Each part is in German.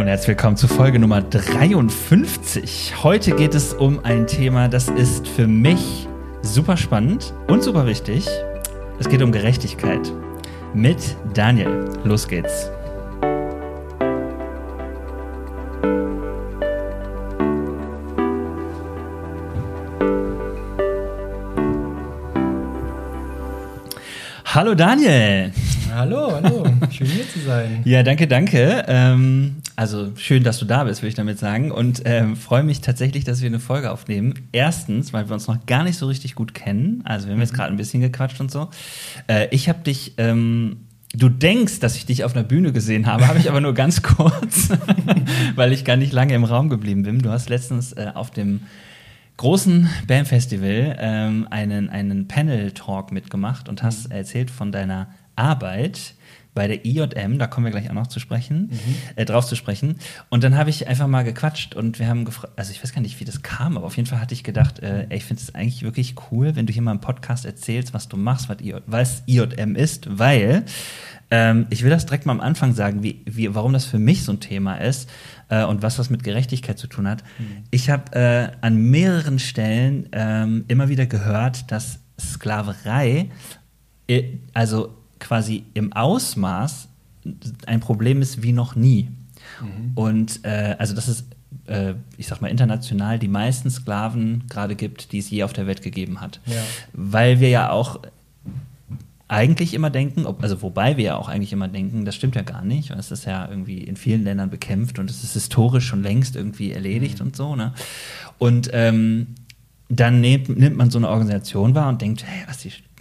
herzlich willkommen zu Folge Nummer 53. Heute geht es um ein Thema, das ist für mich super spannend und super wichtig. Es geht um Gerechtigkeit mit Daniel. Los geht's. Hallo Daniel. Hallo, schön hier zu sein. Ja, danke. Also schön, dass du da bist, würde ich damit sagen. Und freue mich tatsächlich, dass wir eine Folge aufnehmen. Erstens, weil wir uns noch gar nicht so richtig gut kennen. Also wir haben jetzt gerade ein bisschen gequatscht und so. Ich habe dich, du denkst, dass ich dich auf einer Bühne gesehen habe ich aber nur ganz kurz, weil ich gar nicht lange im Raum geblieben bin. Du hast letztens auf dem großen BAM-Festival einen Panel-Talk mitgemacht und hast erzählt von deiner Arbeit bei der IJM, da kommen wir gleich auch noch drauf zu sprechen. Und dann habe ich einfach mal gequatscht und wir haben gefragt, also ich weiß gar nicht, wie das kam, aber auf jeden Fall hatte ich gedacht, ich finde es eigentlich wirklich cool, wenn du hier mal im Podcast erzählst, was du machst, was IJM ist, weil ich will das direkt mal am Anfang sagen, warum das für mich so ein Thema ist und was das mit Gerechtigkeit zu tun hat. Ich habe an mehreren Stellen immer wieder gehört, dass Sklaverei also quasi im Ausmaß ein Problem ist wie noch nie. Und also dass es, ich sag mal, international die meisten Sklaven gerade gibt, die es je auf der Welt gegeben hat. Ja. Weil wir ja auch eigentlich immer denken, wobei wir ja auch eigentlich immer denken, das stimmt ja gar nicht. Es ist ja irgendwie in vielen Ländern bekämpft und es ist historisch schon längst irgendwie erledigt und so. Ne? Und dann nimmt man so eine Organisation wahr und denkt, hey,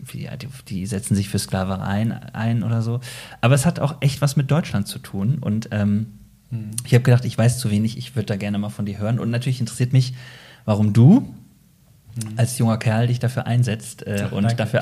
die setzen sich für Sklaverei ein oder so. Aber es hat auch echt was mit Deutschland zu tun. Und ich habe gedacht, ich weiß zu wenig, ich würde da gerne mal von dir hören. Und natürlich interessiert mich, warum du als junger Kerl dich dafür einsetzt und dafür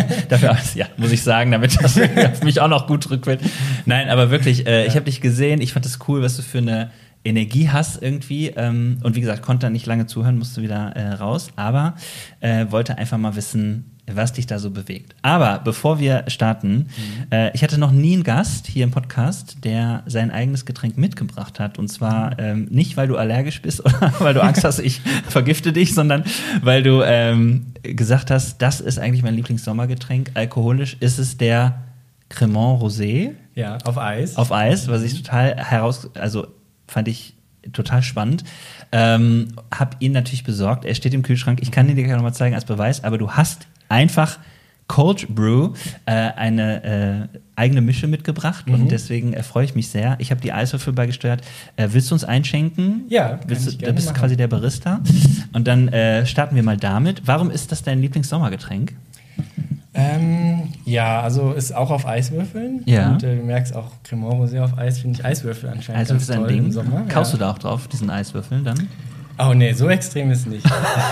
ja, muss ich sagen, damit das auf mich auch noch gut rückwirkt. Nein, aber wirklich, ich habe dich gesehen, ich fand es cool, was du für eine Energie hast irgendwie und wie gesagt, konnte nicht lange zuhören, musste wieder raus, aber wollte einfach mal wissen, was dich da so bewegt. Aber bevor wir starten, ich hatte noch nie einen Gast hier im Podcast, der sein eigenes Getränk mitgebracht hat. Und zwar nicht, weil du allergisch bist oder weil du Angst hast, ich vergifte dich, sondern weil du gesagt hast, das ist eigentlich mein Lieblingssommergetränk. Alkoholisch ist es der Cremant Rosé. Ja, auf Eis. Auf Eis, was ich total fand ich total spannend. Hab ihn natürlich besorgt. Er steht im Kühlschrank. Ich kann ihn dir gerne noch mal zeigen als Beweis, aber du hast einfach Cold Brew, eine eigene Mische mitgebracht und deswegen freue ich mich sehr. Ich habe die Eiswürfel beigesteuert. Willst du uns einschenken? Ja, da bist du quasi der Barista. Und dann starten wir mal damit. Warum ist das dein Lieblingssommergetränk? Ja, also ist auch auf Eiswürfeln. Ja. Und du merkst auch, Cremant Rosé auf Eis finde ich Eiswürfel anscheinend Eiswürfel ist ein Ding. Im Sommer. Kaufst du da auch drauf, diesen Eiswürfeln dann? Oh nee, so extrem ist nicht.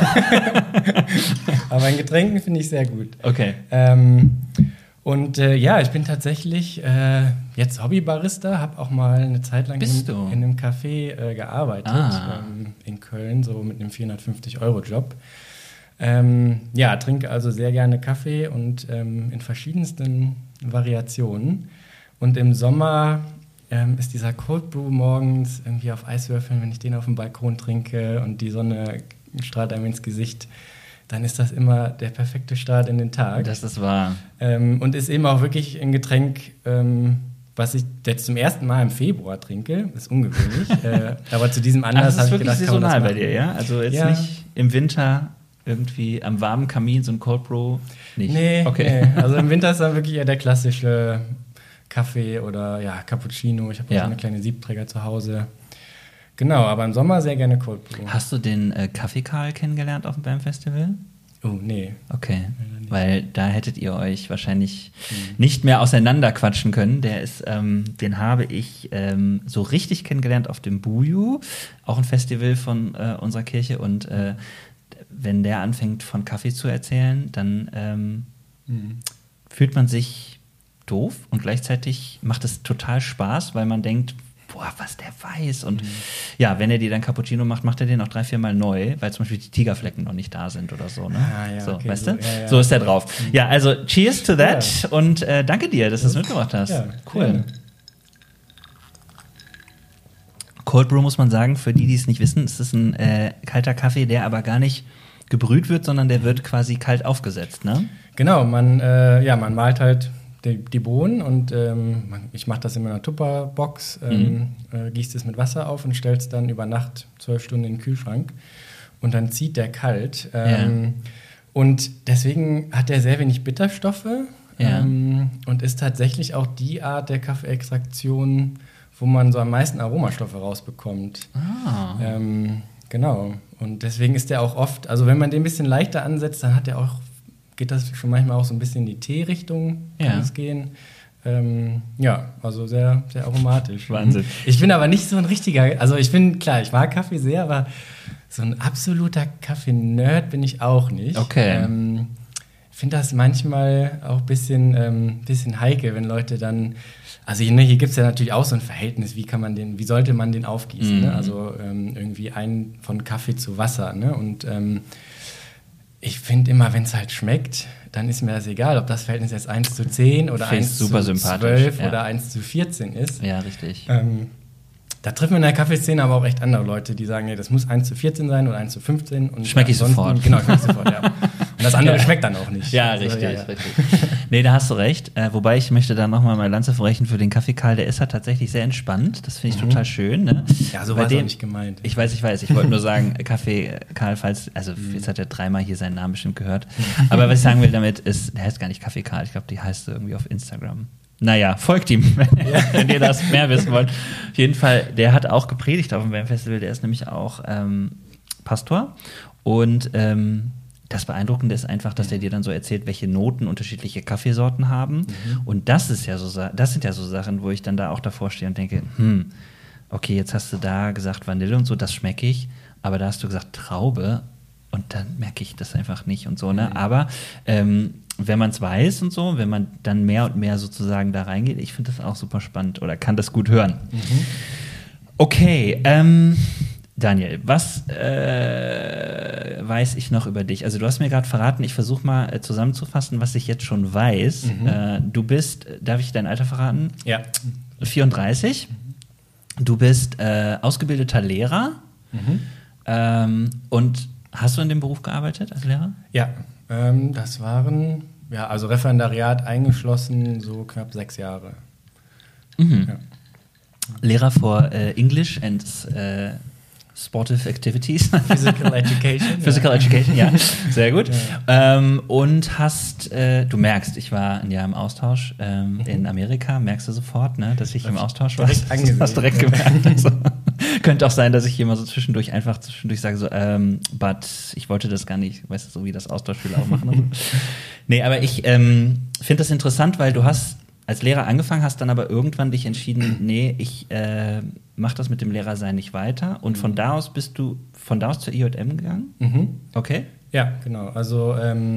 Aber in Getränken finde ich sehr gut. Okay. Ich bin tatsächlich jetzt Hobbybarista, habe auch mal eine Zeit lang in einem Café gearbeitet in Köln, so mit einem 450-Euro-Job. Trinke also sehr gerne Kaffee und in verschiedensten Variationen. Und im Sommer ist dieser Cold Brew morgens irgendwie auf Eiswürfeln, wenn ich den auf dem Balkon trinke und die Sonne strahlt einem ins Gesicht, dann ist das immer der perfekte Start in den Tag. Das ist wahr. Und ist eben auch wirklich ein Getränk, was ich jetzt zum ersten Mal im Februar trinke. Das ist ungewöhnlich. Aber zu diesem Anlass habe ich gedacht, das ist wirklich saisonal bei dir, ja? Also jetzt nicht im Winter irgendwie am warmen Kamin so ein Cold Brew nicht? Nee, okay. Nee. Also im Winter ist dann wirklich eher der klassische Kaffee oder Cappuccino. Ich habe auch so eine kleine Siebträger zu Hause. Genau, aber im Sommer sehr gerne Cold Brew. Hast du den Kaffee-Karl kennengelernt auf dem BAM-Festival? Oh, nee. Okay, weil da hättet ihr euch wahrscheinlich nicht mehr auseinanderquatschen können. Der ist, den habe ich so richtig kennengelernt auf dem Buju, auch ein Festival von unserer Kirche. Und wenn der anfängt, von Kaffee zu erzählen, dann fühlt man sich doof und gleichzeitig macht es total Spaß, weil man denkt, boah, was der weiß. Und wenn er dir dann Cappuccino macht, macht er den auch 3-4 Mal neu, weil zum Beispiel die Tigerflecken noch nicht da sind oder so. Ne? So, okay, weißt du? Ja. So ist er drauf. Ja, also cheers to that und danke dir, dass du es mitgebracht hast. Ja, cool. Cold Brew muss man sagen, für die es nicht wissen, ist es ein kalter Kaffee, der aber gar nicht gebrüht wird, sondern der wird quasi kalt aufgesetzt, ne? Genau, man malt halt die Bohnen und ich mache das in meiner Tupperbox, gießt es mit Wasser auf und stellt es dann über Nacht 12 Stunden in den Kühlschrank und dann zieht der kalt. Und deswegen hat er sehr wenig Bitterstoffe und ist tatsächlich auch die Art der Kaffeeextraktion, wo man so am meisten Aromastoffe rausbekommt. Genau. Und deswegen ist der auch oft, also wenn man den ein bisschen leichter ansetzt, dann geht das schon manchmal auch so ein bisschen in die Tee-Richtung, kann es gehen. Also sehr, sehr aromatisch. Wahnsinn. Ich bin aber nicht so ein richtiger, also ich mag Kaffee sehr, aber so ein absoluter Kaffee-Nerd bin ich auch nicht. Okay. Ich finde das manchmal auch ein bisschen heikel, wenn Leute dann, also hier gibt es ja natürlich auch so ein Verhältnis, wie sollte man den aufgießen, ne? Also irgendwie von Kaffee zu Wasser, ne? Und ich finde immer, wenn es halt schmeckt, dann ist mir das egal, ob das Verhältnis jetzt 1:10 oder 1:12 oder 1:14 ist. Ja, richtig. Da trifft man in der Kaffeeszene aber auch echt andere Leute, die sagen, nee, das muss 1:14 sein oder 1:15. Schmecke ich sofort. Genau, schmecke ich sofort, ja. Und das andere schmeckt dann auch nicht. Ja, also, richtig. Nee, da hast du recht. Wobei ich möchte da nochmal meine Lanze brechen für den Kaffee Karl. Der ist halt tatsächlich sehr entspannt. Das finde ich total schön. Ne? Ja, so war es auch nicht gemeint. Ich weiß. Ich wollte nur sagen, Kaffee Karl, jetzt hat er 3-mal hier seinen Namen bestimmt gehört. Aber was ich sagen will damit ist, der heißt gar nicht Kaffee Karl. Ich glaube, die heißt irgendwie auf Instagram. Naja, folgt ihm, wenn ihr das mehr wissen wollt. Auf jeden Fall, der hat auch gepredigt auf dem WAM Festival. Der ist nämlich auch Pastor. Und das Beeindruckende ist einfach, dass der dir dann so erzählt, welche Noten unterschiedliche Kaffeesorten haben. Und das sind ja so Sachen, wo ich dann da auch davor stehe und denke, okay, jetzt hast du da gesagt Vanille und so, das schmecke ich. Aber da hast du gesagt Traube und dann merke ich das einfach nicht und so, ne? Aber wenn man es weiß und so, wenn man dann mehr und mehr sozusagen da reingeht, ich finde das auch super spannend oder kann das gut hören. Okay, Daniel, was weiß ich noch über dich? Also du hast mir gerade verraten, ich versuche mal zusammenzufassen, was ich jetzt schon weiß. Du bist, darf ich dein Alter verraten? Ja. 34. Du bist ausgebildeter Lehrer. Und hast du in dem Beruf gearbeitet als Lehrer? Ja, das waren, also Referendariat eingeschlossen, so knapp 6 Jahre. Ja. Lehrer for English and Sportive Activities. Physical Education. Physical Education, ja. Sehr gut. Ja. Und du merkst, ich war ein Jahr im Austausch in Amerika, merkst du sofort, ne, dass ich im Austausch war. Hast direkt gemerkt. Also, könnte auch sein, dass ich hier mal so zwischendurch sage, so, but ich wollte das gar nicht, weißt du, so wie das Austauschschüler auch machen. Nee, aber ich finde das interessant, weil du hast als Lehrer angefangen, hast dann aber irgendwann dich entschieden, nee, ich mache das mit dem Lehrersein nicht weiter. Und von da aus bist du zur IJM gegangen? Okay. Ja, genau. Also,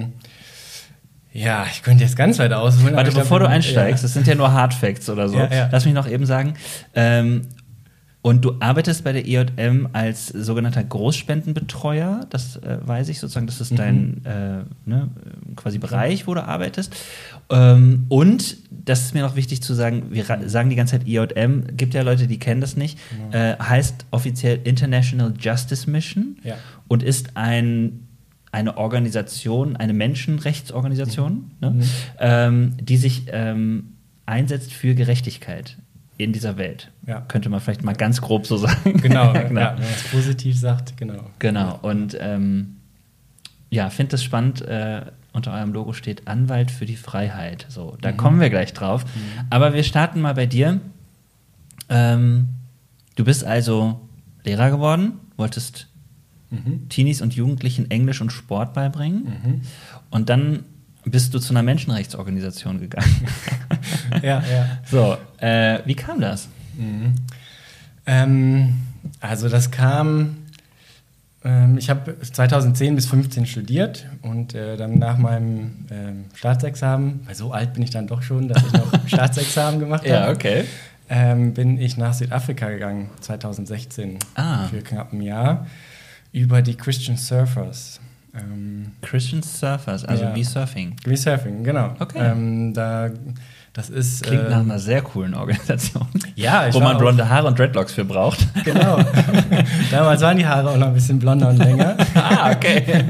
ich könnte jetzt ganz weit ausholen. Warte, bevor du einsteigst, das sind ja nur Hard Facts oder so. Ja. Lass mich noch eben sagen, und du arbeitest bei der IJM als sogenannter Großspendenbetreuer, das weiß ich sozusagen, das ist dein quasi Bereich, wo du arbeitest. Und, das ist mir noch wichtig zu sagen, wir sagen die ganze Zeit IJM, gibt ja Leute, die kennen das nicht, heißt offiziell International Justice Mission und ist eine Organisation, eine Menschenrechtsorganisation, die sich einsetzt für Gerechtigkeit in dieser Welt. Ja. Könnte man vielleicht mal ganz grob so sagen. Genau, ja, wenn man es positiv sagt, genau. Genau, und finde das spannend, unter eurem Logo steht Anwalt für die Freiheit. So, da kommen wir gleich drauf. Aber wir starten mal bei dir. Du bist also Lehrer geworden, wolltest Teenies und Jugendlichen Englisch und Sport beibringen und dann bist du zu einer Menschenrechtsorganisation gegangen. Ja. So, wie kam das? Also das kam, ich habe 2010 bis 2015 studiert und dann nach meinem Staatsexamen, weil so alt bin ich dann doch schon, dass ich noch Staatsexamen gemacht habe. Ja, okay. Bin ich nach Südafrika gegangen, 2016, für knapp ein Jahr, über die Christian Surfers. Christian Surfers, also wie Surfing? Wie Surfing, genau. Okay. Das ist, klingt nach einer sehr coolen Organisation. Ja, wo man blonde Haare und Dreadlocks für braucht. Genau. Damals waren die Haare auch noch ein bisschen blonder und länger. Okay.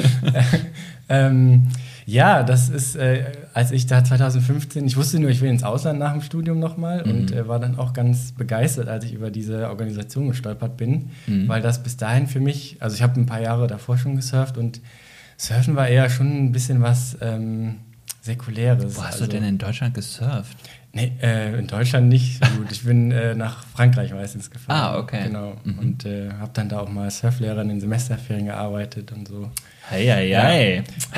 Ja, das ist, als ich da 2015, ich wusste nur, ich will ins Ausland nach dem Studium nochmal und war dann auch ganz begeistert, als ich über diese Organisation gestolpert bin, weil das bis dahin für mich, also ich habe ein paar Jahre davor schon gesurft und Surfen war eher schon ein bisschen was Säkuläres. Wo hast du denn in Deutschland gesurft? Nee, in Deutschland nicht so gut. Ich bin nach Frankreich meistens gefahren. Ah, okay. Genau. Und habe dann da auch mal als Surflehrer in den Semesterferien gearbeitet und so. Hei.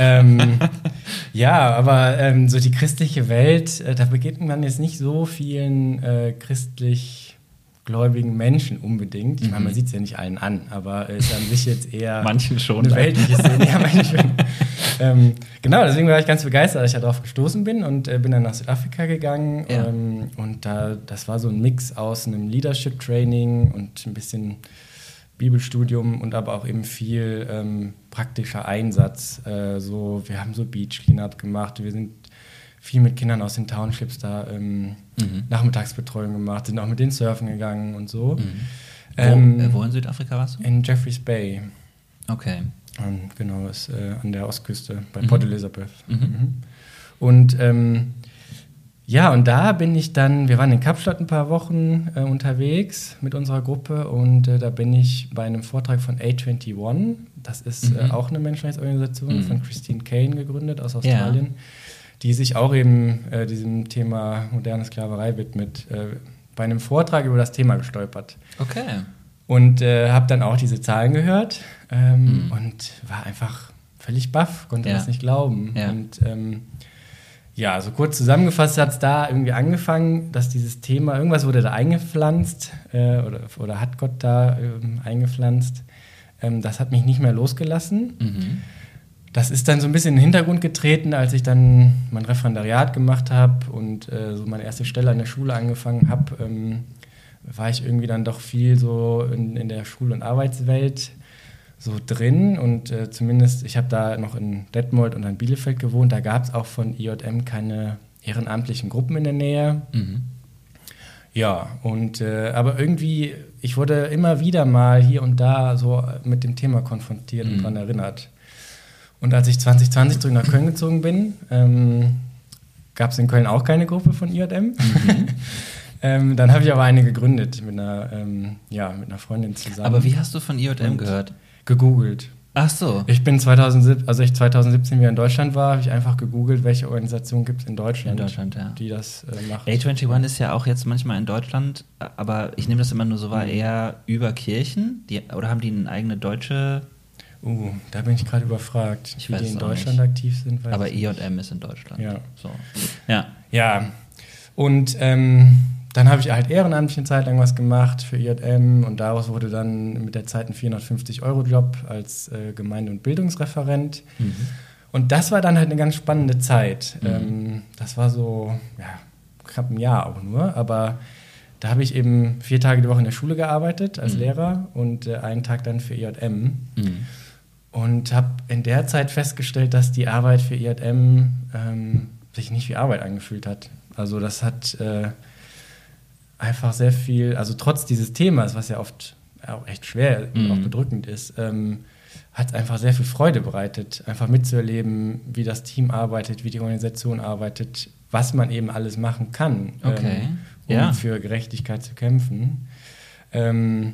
Ja, aber so die christliche Welt, da begegnet man jetzt nicht so vielen christlich gläubigen Menschen unbedingt. Ich meine, man sieht es ja nicht allen an, aber ist an sich jetzt eher manchen schon eine weltliche Szene. Ja, manchen. Genau, deswegen war ich ganz begeistert, dass ich darauf gestoßen bin und bin dann nach Südafrika gegangen. Ja. Und das war so ein Mix aus einem Leadership-Training und ein bisschen Bibelstudium und aber auch eben viel praktischer Einsatz. Wir haben so Beach Cleanup gemacht, wir sind viel mit Kindern aus den Townships da Nachmittagsbetreuung gemacht, sind auch mit denen surfen gegangen und so. Wo in Südafrika warst du? In Jeffreys Bay. Okay. Genau, ist an der Ostküste bei Port Elizabeth. Und und da bin ich dann, wir waren in Kapstadt ein paar Wochen unterwegs mit unserer Gruppe und da bin ich bei einem Vortrag von A21, das ist auch eine Menschenrechtsorganisation von Christine Kane gegründet aus Australien, die sich auch eben diesem Thema moderne Sklaverei widmet, bei einem Vortrag über das Thema gestolpert. Okay. Und habe dann auch diese Zahlen gehört und war einfach völlig baff, konnte das nicht glauben. Ja. Und so kurz zusammengefasst hat es da irgendwie angefangen, dass dieses Thema, irgendwas wurde da eingepflanzt oder hat Gott da eingepflanzt. Das hat mich nicht mehr losgelassen. Das ist dann so ein bisschen in den Hintergrund getreten, als ich dann mein Referendariat gemacht habe und so meine erste Stelle an der Schule angefangen habe. War ich irgendwie dann doch viel so in der Schul- und Arbeitswelt so drin und zumindest, ich habe da noch in Detmold und in Bielefeld gewohnt, da gab es auch von IJM keine ehrenamtlichen Gruppen in der Nähe. Ja, und aber irgendwie, ich wurde immer wieder mal hier und da so mit dem Thema konfrontiert und daran erinnert. Und als ich 2020 zurück nach Köln gezogen bin, gab es in Köln auch keine Gruppe von IJM. Dann habe ich aber eine gegründet mit einer Freundin zusammen. Aber wie hast du von IJM gehört? Gegoogelt. Ach so. Ich bin 2017 wieder in Deutschland war, habe ich einfach gegoogelt, welche Organisation gibt es in Deutschland, die das macht. A21 ist ja auch jetzt manchmal in Deutschland, aber ich nehme das immer nur so wahr, eher über Kirchen? Oder haben die eine eigene deutsche... Da bin ich gerade überfragt, wie die in Deutschland nicht aktiv sind. Aber IJM ist in Deutschland. Ja. So. Ja. Und dann habe ich halt ehrenamtlich eine Zeit lang was gemacht für IJM und daraus wurde dann mit der Zeit ein 450-Euro-Job als Gemeinde- und Bildungsreferent. Und das war dann halt eine ganz spannende Zeit. Das war so, knapp ein Jahr auch nur, aber da habe ich eben 4 Tage die Woche in der Schule gearbeitet als Lehrer und einen Tag dann für IJM. Und habe in der Zeit festgestellt, dass die Arbeit für IJM sich nicht wie Arbeit angefühlt hat. Also das hat einfach sehr viel, also trotz dieses Themas, was ja oft auch echt schwer und auch bedrückend ist, hat es einfach sehr viel Freude bereitet, einfach mitzuerleben, wie das Team arbeitet, wie die Organisation arbeitet, was man eben alles machen kann, um für Gerechtigkeit zu kämpfen. Und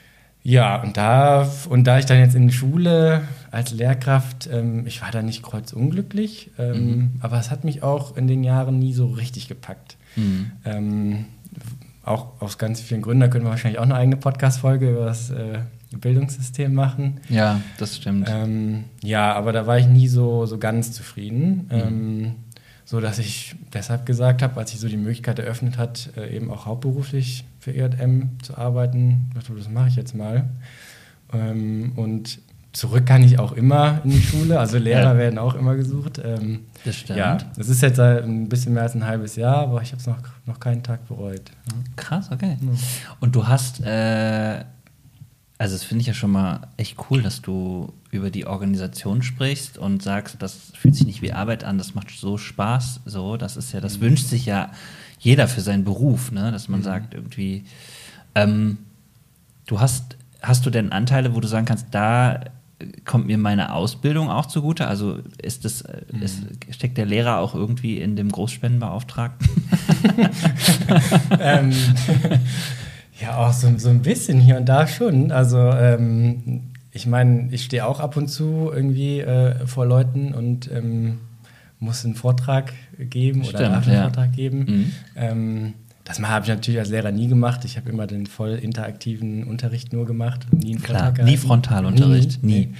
da ich dann jetzt in der Schule als Lehrkraft, ich war da nicht kreuzunglücklich, aber es hat mich auch in den Jahren nie so richtig gepackt. Auch aus ganz vielen Gründen, da können wir wahrscheinlich auch eine eigene Podcast-Folge über das Bildungssystem machen. Ja, das stimmt. Aber da war ich nie so ganz zufrieden. So dass ich deshalb gesagt habe, als sich so die Möglichkeit eröffnet hat, eben auch hauptberuflich für IJM zu arbeiten, dachte, das mache ich jetzt mal. Und zurück kann ich auch immer in die Schule, also Lehrer werden auch immer gesucht. Das stimmt. Ja, das ist jetzt ein bisschen mehr als ein halbes Jahr, aber ich habe es noch keinen Tag bereut. Krass, okay. Und du hast Also das finde ich ja schon mal echt cool, dass du über die Organisation sprichst und sagst, das fühlt sich nicht wie Arbeit an, das macht so Spaß, so, das ist ja, das wünscht sich ja jeder für seinen Beruf, ne, dass man sagt irgendwie, hast du denn Anteile, wo du sagen kannst, da kommt mir meine Ausbildung auch zugute? Also steckt der Lehrer auch irgendwie in dem Großspendenbeauftragten? Ja, auch so ein bisschen hier und da schon. Also ich meine, ich stehe auch ab und zu irgendwie vor Leuten und muss einen Vortrag geben oder darf einen Vortrag geben. Das habe ich natürlich als Lehrer nie gemacht. Ich habe immer den voll interaktiven Unterricht nur gemacht. Nie einen Vortrag gehalten. Nie Frontalunterricht, nie.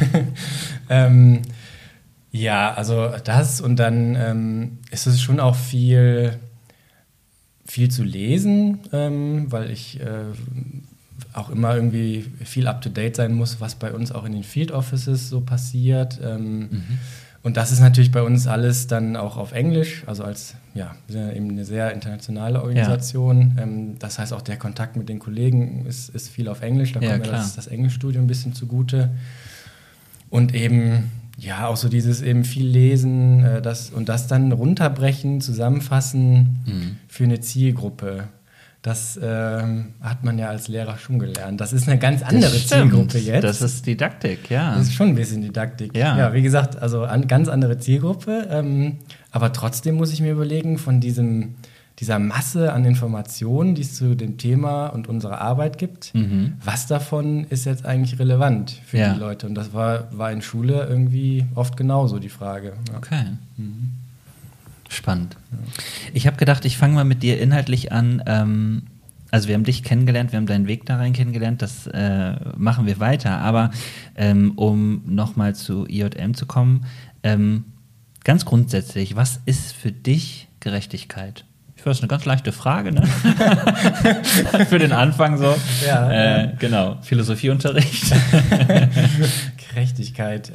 Ja, also das und dann ist es schon auch viel zu lesen, weil ich auch immer irgendwie viel up-to-date sein muss, was bei uns auch in den Field Offices so passiert. Und das ist natürlich bei uns alles dann auch auf Englisch, also wir sind ja eben eine sehr internationale Organisation. Ja. Das heißt, auch der Kontakt mit den Kollegen ist viel auf Englisch, da kommt mir das Englischstudium ein bisschen zugute. Und eben, ja, auch so dieses eben viel Lesen das dann runterbrechen, zusammenfassen für eine Zielgruppe. Das hat man ja als Lehrer schon gelernt. Das ist eine ganz andere Zielgruppe jetzt. Das ist Didaktik, ja. Das ist schon ein bisschen Didaktik. Ja, wie gesagt, also ganz andere Zielgruppe. Aber trotzdem muss ich mir überlegen, von dieser Masse an Informationen, die es zu dem Thema und unserer Arbeit gibt, was davon ist jetzt eigentlich relevant für die Leute? Und das war in Schule irgendwie oft genauso die Frage. Ja. Okay. Spannend. Ja. Ich habe gedacht, ich fange mal mit dir inhaltlich an. Also wir haben dich kennengelernt, wir haben deinen Weg da rein kennengelernt, das machen wir weiter. Aber um nochmal zu IJM zu kommen, ganz grundsätzlich, was ist für dich Gerechtigkeit? Ich weiß, eine ganz leichte Frage, ne? Für den Anfang so. Ja, genau, Philosophieunterricht. Gerechtigkeit.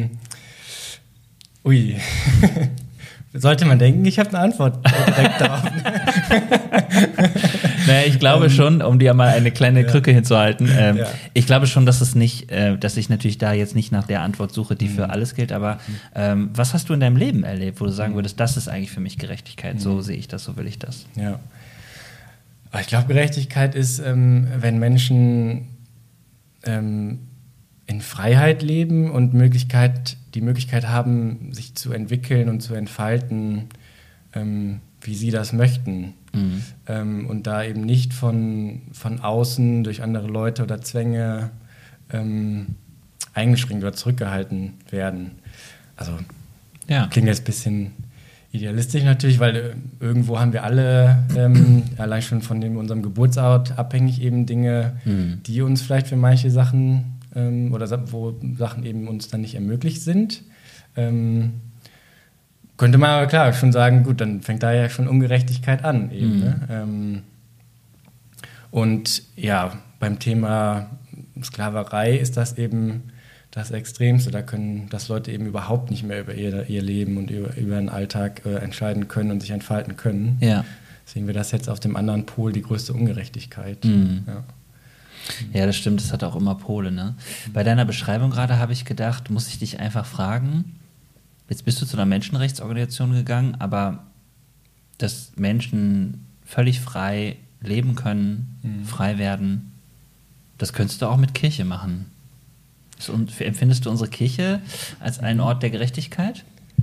Ui. Sollte man denken, ich habe eine Antwort direkt darauf. Naja, ich glaube schon, um dir mal eine kleine Krücke hinzuhalten, ich glaube schon, dass es nicht, dass ich natürlich da jetzt nicht nach der Antwort suche, die für alles gilt, aber was hast du in deinem Leben erlebt, wo du sagen würdest, das ist eigentlich für mich Gerechtigkeit, so sehe ich das, so will ich das? Ja. Aber ich glaube, Gerechtigkeit ist, wenn Menschen in Freiheit leben und die Möglichkeit haben, sich zu entwickeln und zu entfalten, wie sie das möchten. Und da eben nicht von außen durch andere Leute oder Zwänge eingeschränkt oder zurückgehalten werden. Also klingt jetzt ein bisschen idealistisch natürlich, weil irgendwo haben wir alle allein schon von unserem Geburtsort abhängig eben Dinge, die uns vielleicht für manche Sachen oder wo Sachen eben uns dann nicht ermöglicht sind. Könnte man aber klar schon sagen, gut, dann fängt da ja schon Ungerechtigkeit an eben. Ne? Und ja, beim Thema Sklaverei ist das eben das Extremste. Da können das Leute eben überhaupt nicht mehr über ihr Leben und über ihren Alltag entscheiden können und sich entfalten können. Ja. Deswegen wäre das jetzt auf dem anderen Pol die größte Ungerechtigkeit. Ja, das stimmt, das hat auch immer Pole, ne? Bei deiner Beschreibung gerade habe ich gedacht, muss ich dich einfach fragen, jetzt bist du zu einer Menschenrechtsorganisation gegangen, aber dass Menschen völlig frei leben können, frei werden, das könntest du auch mit Kirche machen. Empfindest du unsere Kirche als einen Ort der Gerechtigkeit?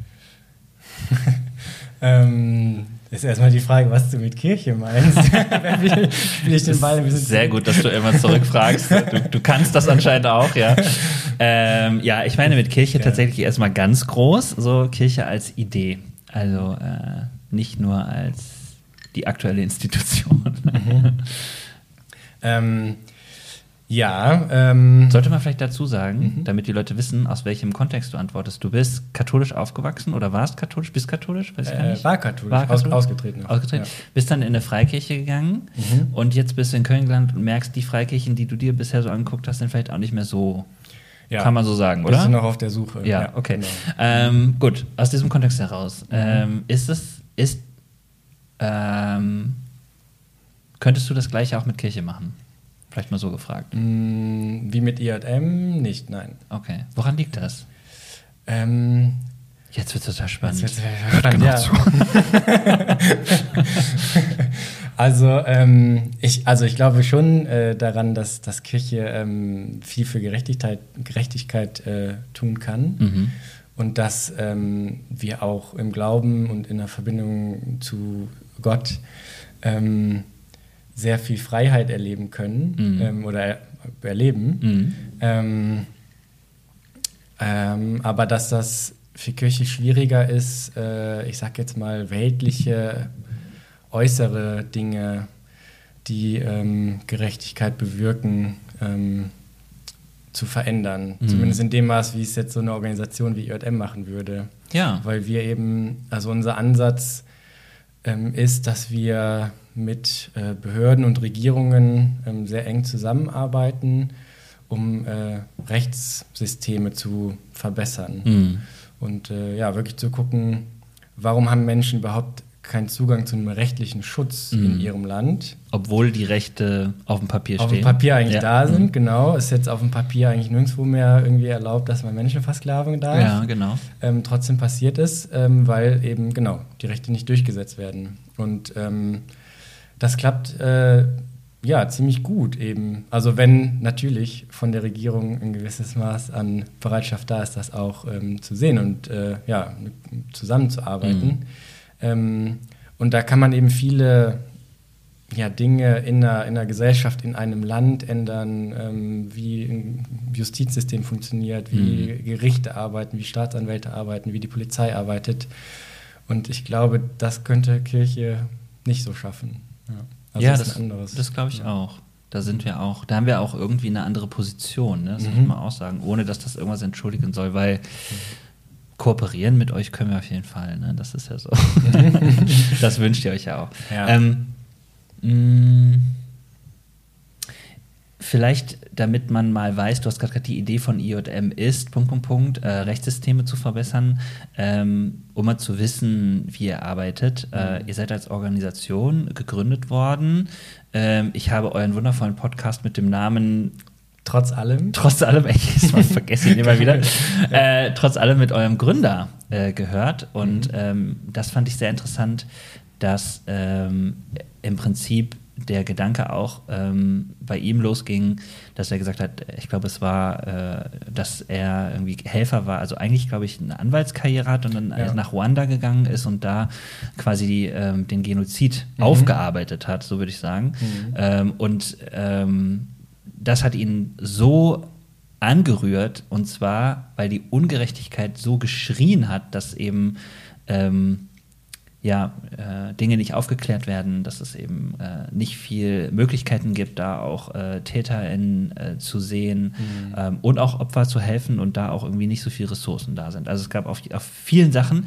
Ist erstmal die Frage, was du mit Kirche meinst. Spiel ich den Ball ein bisschen sehr gut, dass du immer zurückfragst. Du kannst das anscheinend auch, ja. Ja, ich meine mit Kirche tatsächlich erstmal ganz groß, so Kirche als Idee. Also nicht nur als die aktuelle Institution. Sollte man vielleicht dazu sagen, damit die Leute wissen, aus welchem Kontext du antwortest. Du bist katholisch aufgewachsen oder warst katholisch? Bist katholisch? Weiß ich gar nicht. War katholisch. Ausgetreten. Ja. Bist dann in eine Freikirche gegangen und jetzt bist du in Köln gelandet und merkst, die Freikirchen, die du dir bisher so angeguckt hast, sind vielleicht auch nicht mehr so, kann man so sagen, oder? Bist du noch auf der Suche. Ja, okay. Genau. Gut, aus diesem Kontext heraus. Könntest du das Gleiche auch mit Kirche machen? Vielleicht mal so gefragt. Wie mit IJM? Nicht, nein. Okay. Woran liegt das? Jetzt wird es total spannend. Ja. Also ich glaube schon daran, dass Kirche viel für Gerechtigkeit tun kann. Und dass wir auch im Glauben und in der Verbindung zu Gott sehr viel Freiheit erleben können oder erleben. Aber dass das für Kirche schwieriger ist, ich sag jetzt mal, weltliche, äußere Dinge, die Gerechtigkeit bewirken, zu verändern. Zumindest in dem Maß, wie es jetzt so eine Organisation wie IJM machen würde. Ja. Weil wir eben, also unser Ansatz ist, dass wir mit Behörden und Regierungen sehr eng zusammenarbeiten, um Rechtssysteme zu verbessern. Und wirklich zu gucken, warum haben Menschen überhaupt keinen Zugang zu einem rechtlichen Schutz in ihrem Land. Obwohl die Rechte auf dem Papier stehen. Auf dem Papier eigentlich da sind, genau. Ist jetzt auf dem Papier eigentlich nirgendwo mehr irgendwie erlaubt, dass man Menschen versklaven darf. Ja, genau. Trotzdem passiert es, weil eben, genau, die Rechte nicht durchgesetzt werden. Und das klappt ziemlich gut eben. Also wenn natürlich von der Regierung ein gewisses Maß an Bereitschaft da ist, das auch zu sehen und zusammenzuarbeiten. Und da kann man eben viele Dinge in einer Gesellschaft, in einem Land ändern, wie ein Justizsystem funktioniert, wie Gerichte arbeiten, wie Staatsanwälte arbeiten, wie die Polizei arbeitet. Und ich glaube, das könnte Kirche nicht so schaffen. Also ja, das ist ein anderes. Das glaube ich auch. Da haben wir auch irgendwie eine andere Position, ne? Das muss man auch sagen, ohne dass das irgendwas entschuldigen soll, weil kooperieren mit euch können wir auf jeden Fall, ne? Das ist ja so. Das wünscht ihr euch ja auch. Ja. Vielleicht, damit man mal weiß, du hast gerade die Idee von IJM ist, Rechtssysteme zu verbessern, um mal zu wissen, wie ihr arbeitet. Ihr seid als Organisation gegründet worden. Ich habe euren wundervollen Podcast mit dem Namen Trotz allem, ich vergesse ihn immer wieder, trotz allem mit eurem Gründer gehört. Und das fand ich sehr interessant, dass im Prinzip der Gedanke auch bei ihm losging, dass er gesagt hat, ich glaube, es war, dass er irgendwie Helfer war, also eigentlich, glaube ich, eine Anwaltskarriere hat und dann nach Ruanda gegangen ist und da quasi den Genozid aufgearbeitet hat, so würde ich sagen. Das hat ihn so angerührt, und zwar, weil die Ungerechtigkeit so geschrien hat, dass eben Dinge nicht aufgeklärt werden, dass es eben nicht viel Möglichkeiten gibt, da auch TäterInnen zu sehen und auch Opfer zu helfen und da auch irgendwie nicht so viele Ressourcen da sind. Also es gab auf vielen Sachen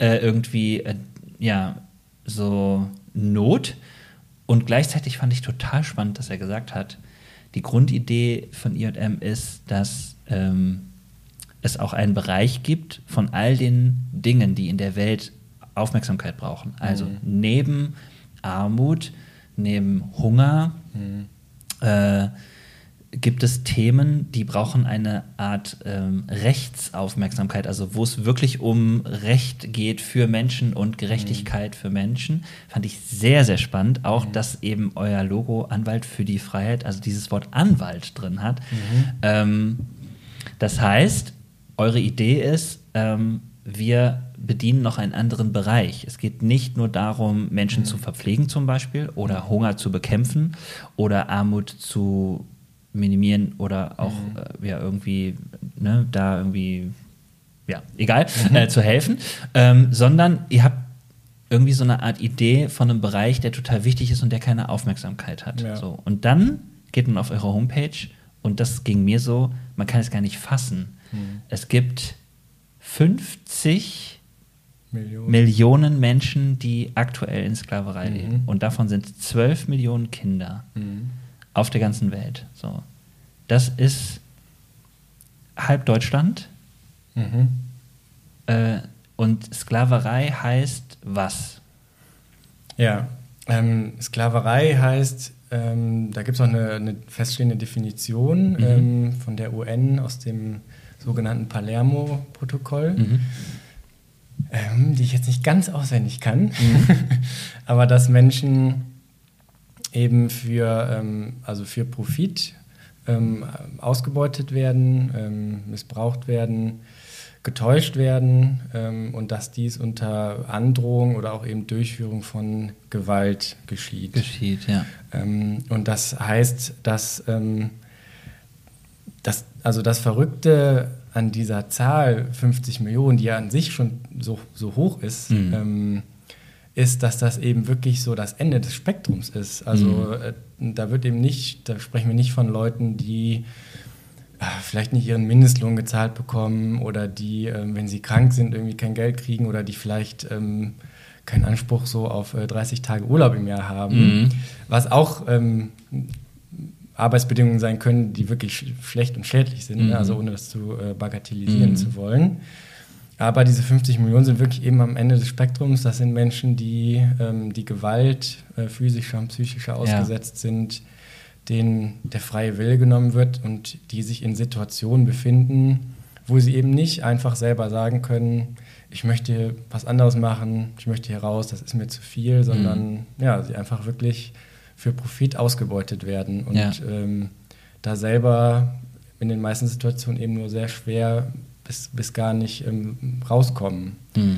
so Not, und gleichzeitig fand ich total spannend, dass er gesagt hat, die Grundidee von IJM ist, dass es auch einen Bereich gibt von all den Dingen, die in der Welt Aufmerksamkeit brauchen. Also neben Armut, neben Hunger gibt es Themen, die brauchen eine Art Rechtsaufmerksamkeit, also wo es wirklich um Recht geht für Menschen und Gerechtigkeit für Menschen. Fand ich sehr, sehr spannend. Auch, dass eben euer Logo Anwalt für die Freiheit, also dieses Wort Anwalt drin hat. Das heißt, eure Idee ist, wir bedienen noch einen anderen Bereich. Es geht nicht nur darum, Menschen zu verpflegen zum Beispiel oder Hunger zu bekämpfen oder Armut zu minimieren oder auch zu helfen, sondern ihr habt irgendwie so eine Art Idee von einem Bereich, der total wichtig ist und der keine Aufmerksamkeit hat. Ja. So. Und dann geht man auf eure Homepage, und das ging mir so, man kann es gar nicht fassen. Es gibt 50 Millionen Menschen, die aktuell in Sklaverei leben. Und davon sind 12 Millionen Kinder auf der ganzen Welt. So. Das ist halb Deutschland. Und Sklaverei heißt was? Ja, Sklaverei heißt Da gibt es auch eine feststehende Definition von der UN aus dem sogenannten Palermo-Protokoll, die ich jetzt nicht ganz auswendig kann, aber dass Menschen eben für Profit ausgebeutet werden, missbraucht werden, getäuscht werden und dass dies unter Androhung oder auch eben Durchführung von Gewalt geschieht. Ja. Und das heißt, dass das Verrückte an dieser Zahl 50 Millionen, die ja an sich schon so hoch ist, ist, dass das eben wirklich so das Ende des Spektrums ist. Also da sprechen wir nicht von Leuten, die vielleicht nicht ihren Mindestlohn gezahlt bekommen oder die, wenn sie krank sind, irgendwie kein Geld kriegen oder die vielleicht keinen Anspruch so auf 30 Tage Urlaub im Jahr haben, was auch Arbeitsbedingungen sein können, die wirklich schlecht und schädlich sind, also ohne das zu bagatellisieren zu wollen. Aber diese 50 Millionen sind wirklich eben am Ende des Spektrums. Das sind Menschen, die Gewalt physischer und psychischer ausgesetzt sind, denen der freie Wille genommen wird und die sich in Situationen befinden, wo sie eben nicht einfach selber sagen können, ich möchte was anderes machen, ich möchte hier raus, das ist mir zu viel, sondern sie einfach wirklich für Profit ausgebeutet werden und da selber in den meisten Situationen eben nur sehr schwer bis gar nicht rauskommen.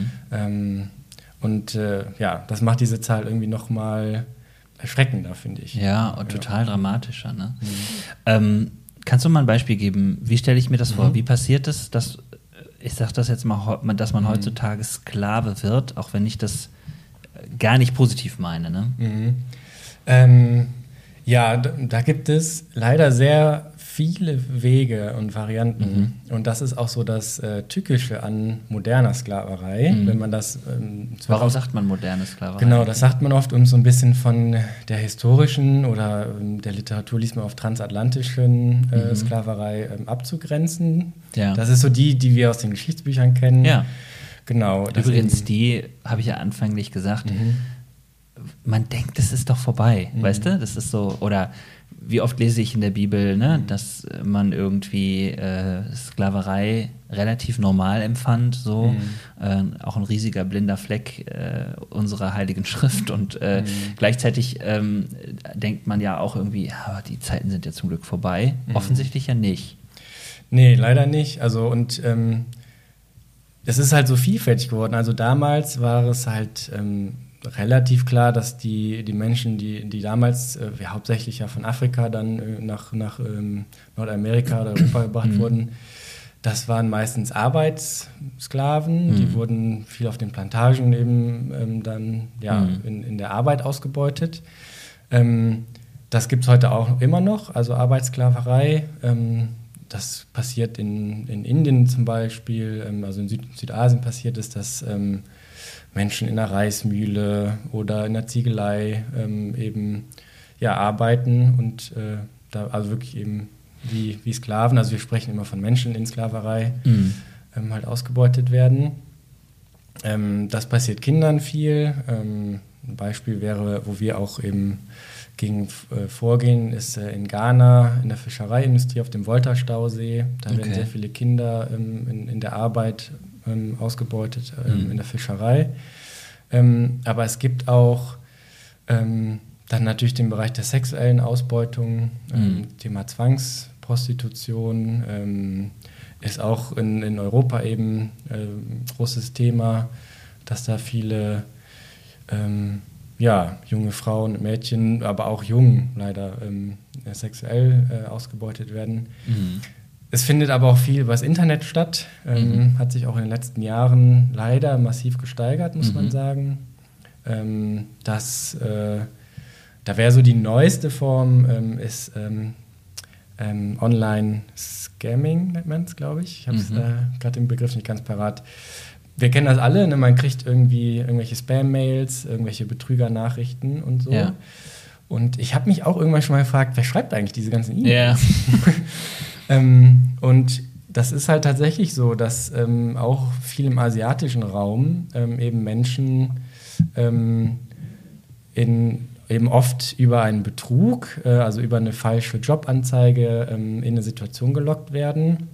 Das macht diese Zahl irgendwie nochmal erschreckender, finde ich. Ja, und total dramatischer. Ne? Kannst du mal ein Beispiel geben? Wie stelle ich mir das vor? Wie passiert es, dass, ich sage das jetzt mal, dass man heutzutage Sklave wird, auch wenn ich das gar nicht positiv meine? Ne? Da gibt es leider sehr viele Wege und Varianten. Und das ist auch so das Tückische an moderner Sklaverei. Wenn man das, warum sagt man moderne Sklaverei? Genau, das sagt man oft, um so ein bisschen von der historischen oder der Literatur liest man auf transatlantischen Sklaverei abzugrenzen. Ja. Das ist so die wir aus den Geschichtsbüchern kennen. Ja. Genau. Übrigens, die habe ich ja anfänglich gesagt, man denkt, das ist doch vorbei, weißt du? Das ist so, oder wie oft lese ich in der Bibel, ne, dass man irgendwie Sklaverei relativ normal empfand, so auch ein riesiger blinder Fleck unserer Heiligen Schrift und gleichzeitig denkt man ja auch irgendwie, ja, die Zeiten sind ja zum Glück vorbei. Offensichtlich ja nicht. Nee, leider nicht. Also und es ist halt so vielfältig geworden. Also damals war es halt relativ klar, dass die Menschen, die damals hauptsächlich ja von Afrika dann nach Nordamerika oder Europa gebracht wurden, das waren meistens Arbeitssklaven, die wurden viel auf den Plantagen eben dann in der Arbeit ausgebeutet. Das gibt es heute auch immer noch, also Arbeitssklaverei. Das passiert in Indien zum Beispiel, also in Südasien passiert es, dass Menschen in einer Reismühle oder in einer Ziegelei arbeiten und da also wirklich eben wie Sklaven, also wir sprechen immer von Menschen in Sklaverei, halt ausgebeutet werden. Das passiert Kindern viel. Ein Beispiel wäre, wo wir auch eben gegen vorgehen, ist in Ghana in der Fischereiindustrie auf dem Volta-Stausee. Da werden sehr viele Kinder in der Arbeit ausgebeutet, in der Fischerei. Aber es gibt auch dann natürlich den Bereich der sexuellen Ausbeutung, Thema Zwangsprostitution, ist auch in Europa eben ein großes Thema, dass da viele junge Frauen, Mädchen, aber auch Jungen leider sexuell ausgebeutet werden. Es findet aber auch viel übers Internet statt, hat sich auch in den letzten Jahren leider massiv gesteigert, muss man sagen. Da wäre so die neueste Form, ist Online-Scamming, nennt man es, glaube ich. Ich habe gerade den Begriff nicht ganz parat. Wir kennen das alle, ne? Man kriegt irgendwie irgendwelche Spam-Mails, irgendwelche Betrüger-Nachrichten und so. Ja. Und ich habe mich auch irgendwann schon mal gefragt, wer schreibt eigentlich diese ganzen E-Mails? Yeah. Und das ist halt tatsächlich so, dass auch viel im asiatischen Raum eben Menschen eben oft über einen Betrug, also über eine falsche Jobanzeige in eine Situation gelockt werden.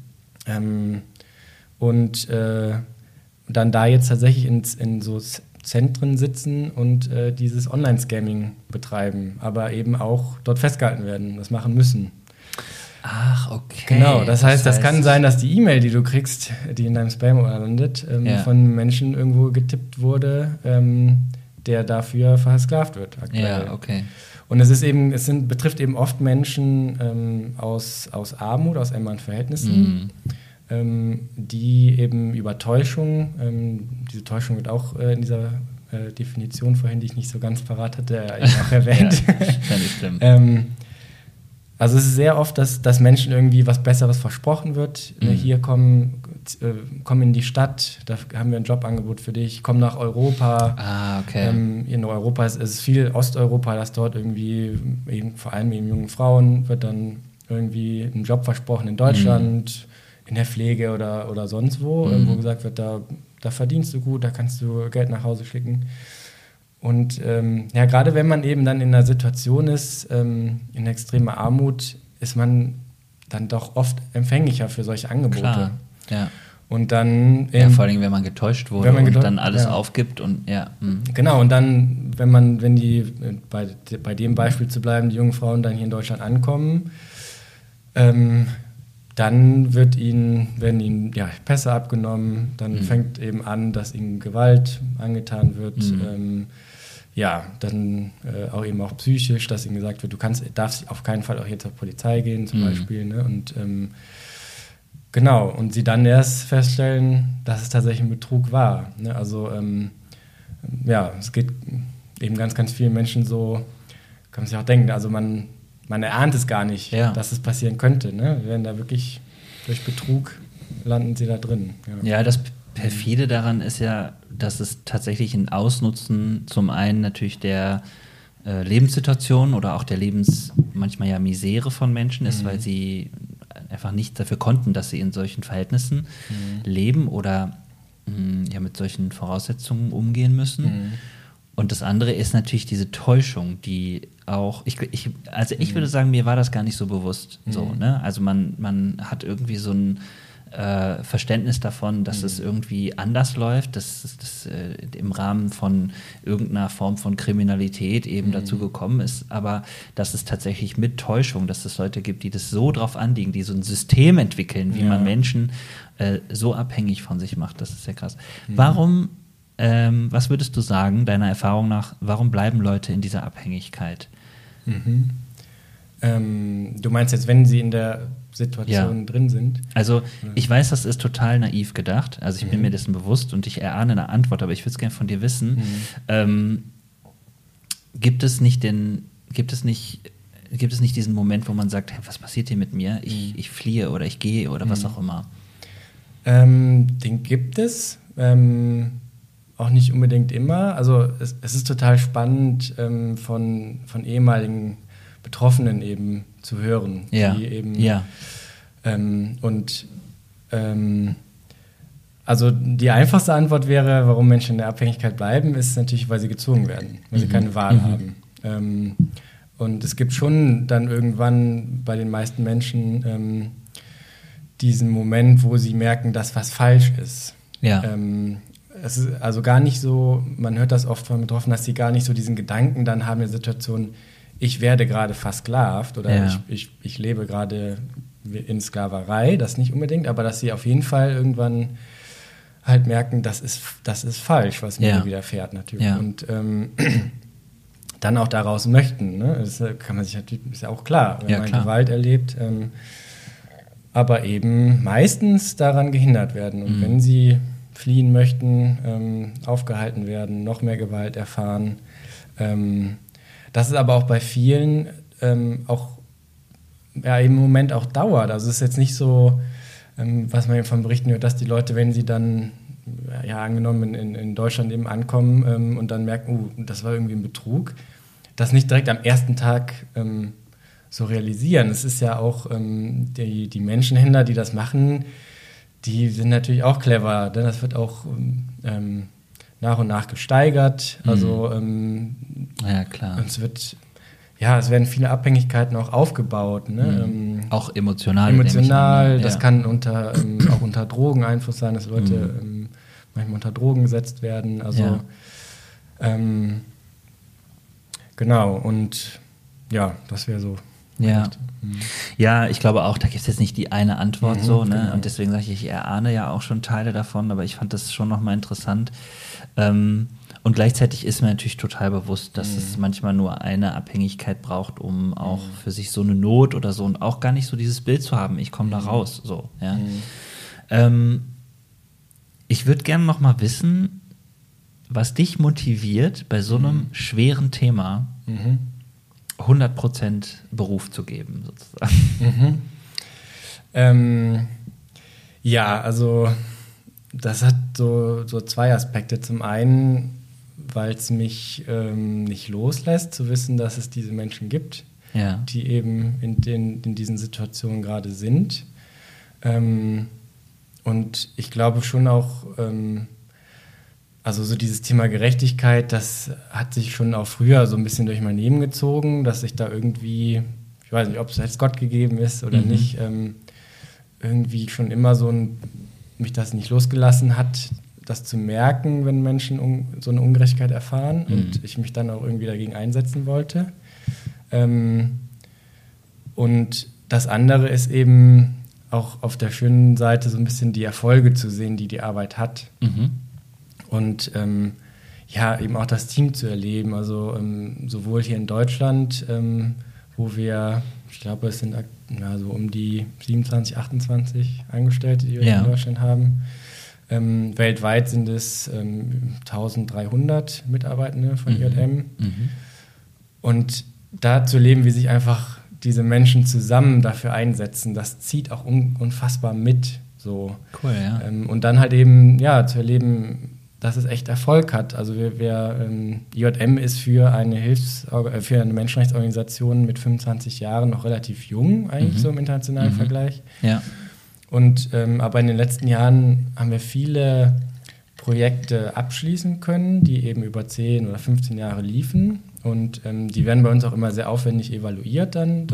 Und dann da jetzt tatsächlich in so Zentren sitzen und dieses Online-Scamming betreiben, aber eben auch dort festgehalten werden, das machen müssen. Ach, okay. Genau, das heißt, das kann sein, dass die E-Mail, die du kriegst, die in deinem Spam landet, von Menschen irgendwo getippt wurde, der dafür versklavt wird aktuell. Ja, okay. Und betrifft eben oft Menschen aus Armut, aus ärmeren Verhältnissen, die eben über Täuschung, diese Täuschung wird auch in dieser Definition vorhin, die ich nicht so ganz parat hatte, eben auch erwähnt. Ja, nicht schlimm. Also es ist sehr oft, dass Menschen irgendwie was Besseres versprochen wird. Hier komm in die Stadt, da haben wir ein Jobangebot für dich, komm nach Europa. Ah, okay. In Europa ist es viel Osteuropa, dass dort irgendwie, vor allem eben jungen Frauen, wird dann irgendwie ein Job versprochen in Deutschland, in der Pflege oder sonst wo, wo gesagt wird, da verdienst du gut, da kannst du Geld nach Hause schicken. Und gerade wenn man eben dann in einer Situation ist, in extremer Armut, ist man dann doch oft empfänglicher für solche Angebote. Klar, ja. Und dann vor allem, wenn man getäuscht wurde und dann alles aufgibt und ja. Genau, und dann, wenn die, bei dem Beispiel zu bleiben, die jungen Frauen dann hier in Deutschland ankommen, dann werden ihnen Pässe abgenommen, dann fängt eben an, dass ihnen Gewalt angetan wird, dann auch psychisch, dass ihnen gesagt wird, darfst auf keinen Fall auch jetzt zur Polizei gehen zum Beispiel, ne? Und genau, und sie dann erst feststellen, dass es tatsächlich ein Betrug war, ne? Also es geht eben ganz, ganz vielen Menschen so, kann man sich auch denken, also man erahnt es gar nicht, dass es passieren könnte. Ne? Wir werden da wirklich durch Betrug landen sie da drin. Ja, das Perfide daran ist ja, dass es tatsächlich ein Ausnutzen zum einen natürlich der Lebenssituation oder auch der manchmal ja Misere von Menschen ist, weil sie einfach nichts dafür konnten, dass sie in solchen Verhältnissen leben oder mit solchen Voraussetzungen umgehen müssen. Und das andere ist natürlich diese Täuschung, die auch, ich würde sagen, mir war das gar nicht so bewusst. So, ne? Also man hat irgendwie so ein Verständnis davon, dass es irgendwie anders läuft, dass es im Rahmen von irgendeiner Form von Kriminalität eben dazu gekommen ist, aber dass es tatsächlich mit Täuschung, dass es Leute gibt, die das so drauf anliegen, die so ein System entwickeln, wie man Menschen so abhängig von sich macht, das ist sehr krass. Warum, was würdest du sagen, deiner Erfahrung nach, warum bleiben Leute in dieser Abhängigkeit? Du meinst jetzt, wenn sie in der Situation drin sind? Also ich weiß, das ist total naiv gedacht. Also ich bin mir dessen bewusst und ich erahne eine Antwort, aber ich würde es gerne von dir wissen. Gibt es nicht diesen Moment, wo man sagt, hey, was passiert hier mit mir? Ich fliehe oder ich gehe oder was auch immer. Den gibt es. Auch nicht unbedingt immer. Also es ist total spannend, von ehemaligen Betroffenen eben zu hören. Die eben, also die einfachste Antwort wäre, warum Menschen in der Abhängigkeit bleiben, ist natürlich, weil sie gezwungen werden, weil sie keine Wahl haben. Und es gibt schon dann irgendwann bei den meisten Menschen diesen Moment, wo sie merken, dass was falsch ist. Es ist also gar nicht so, man hört das oft von Betroffenen, dass sie gar nicht so diesen Gedanken dann haben in der Situation, ich werde gerade versklavt oder ich lebe gerade in Sklaverei, das nicht unbedingt, aber dass sie auf jeden Fall irgendwann halt merken, das ist falsch, was mir widerfährt natürlich. Und dann auch daraus möchten. Ne? Das kann man sich natürlich, ist ja auch klar, wenn man Gewalt erlebt, aber eben meistens daran gehindert werden. Und wenn sie fliehen möchten, aufgehalten werden, noch mehr Gewalt erfahren. Das ist aber auch bei vielen auch im Moment auch dauert. Also es ist jetzt nicht so, was man eben von Berichten hört, dass die Leute, wenn sie dann angenommen in Deutschland eben ankommen und dann merken, das war irgendwie ein Betrug, das nicht direkt am ersten Tag so realisieren. Es ist ja auch die Menschenhändler, die das machen, die sind natürlich auch clever. Denn das wird auch nach und nach gesteigert. Also ja, klar. es werden viele Abhängigkeiten auch aufgebaut. Ne? Auch emotional. Emotional, das kann auch unter Drogeneinfluss sein, dass Leute manchmal unter Drogen gesetzt werden. Also genau, und ja, das wäre so. Ja. Ja, ich glaube auch, da gibt es jetzt nicht die eine Antwort ne? Genau. Und deswegen sage ich erahne ja auch schon Teile davon, aber ich fand das schon nochmal interessant. Und gleichzeitig ist mir natürlich total bewusst, dass es manchmal nur eine Abhängigkeit braucht, um auch für sich so eine Not oder so und auch gar nicht so dieses Bild zu haben, ich komme da raus. So, ja. Ich würde gerne nochmal wissen, was dich motiviert, bei so einem schweren Thema 100% Beruf zu geben, sozusagen. Ja, also das hat so zwei Aspekte. Zum einen, weil es mich nicht loslässt, zu wissen, dass es diese Menschen gibt, die eben in diesen Situationen gerade sind. Und ich glaube schon auch, also so dieses Thema Gerechtigkeit, das hat sich schon auch früher so ein bisschen durch mein Leben gezogen, dass ich da irgendwie, ich weiß nicht, ob es als Gott gegeben ist oder nicht, irgendwie schon immer mich das nicht losgelassen hat, das zu merken, wenn Menschen so eine Ungerechtigkeit erfahren und ich mich dann auch irgendwie dagegen einsetzen wollte. Und das andere ist eben auch auf der schönen Seite so ein bisschen die Erfolge zu sehen, die Arbeit hat. Und eben auch das Team zu erleben, also sowohl hier in Deutschland, wo wir, ich glaube, es sind so um die 27, 28 Angestellte, die wir in Deutschland haben. Weltweit sind es 1300 Mitarbeitende von IJM. Und da zu erleben, wie sich einfach diese Menschen zusammen dafür einsetzen, das zieht auch unfassbar mit. So. Cool, ja. Und dann halt eben, zu erleben, dass es echt Erfolg hat. Also IJM ist für eine Menschenrechtsorganisation mit 25 Jahren noch relativ jung, eigentlich so im internationalen Vergleich. Ja. Und aber in den letzten Jahren haben wir viele Projekte abschließen können, die eben über 10 oder 15 Jahre liefen. Und die werden bei uns auch immer sehr aufwendig evaluiert dann.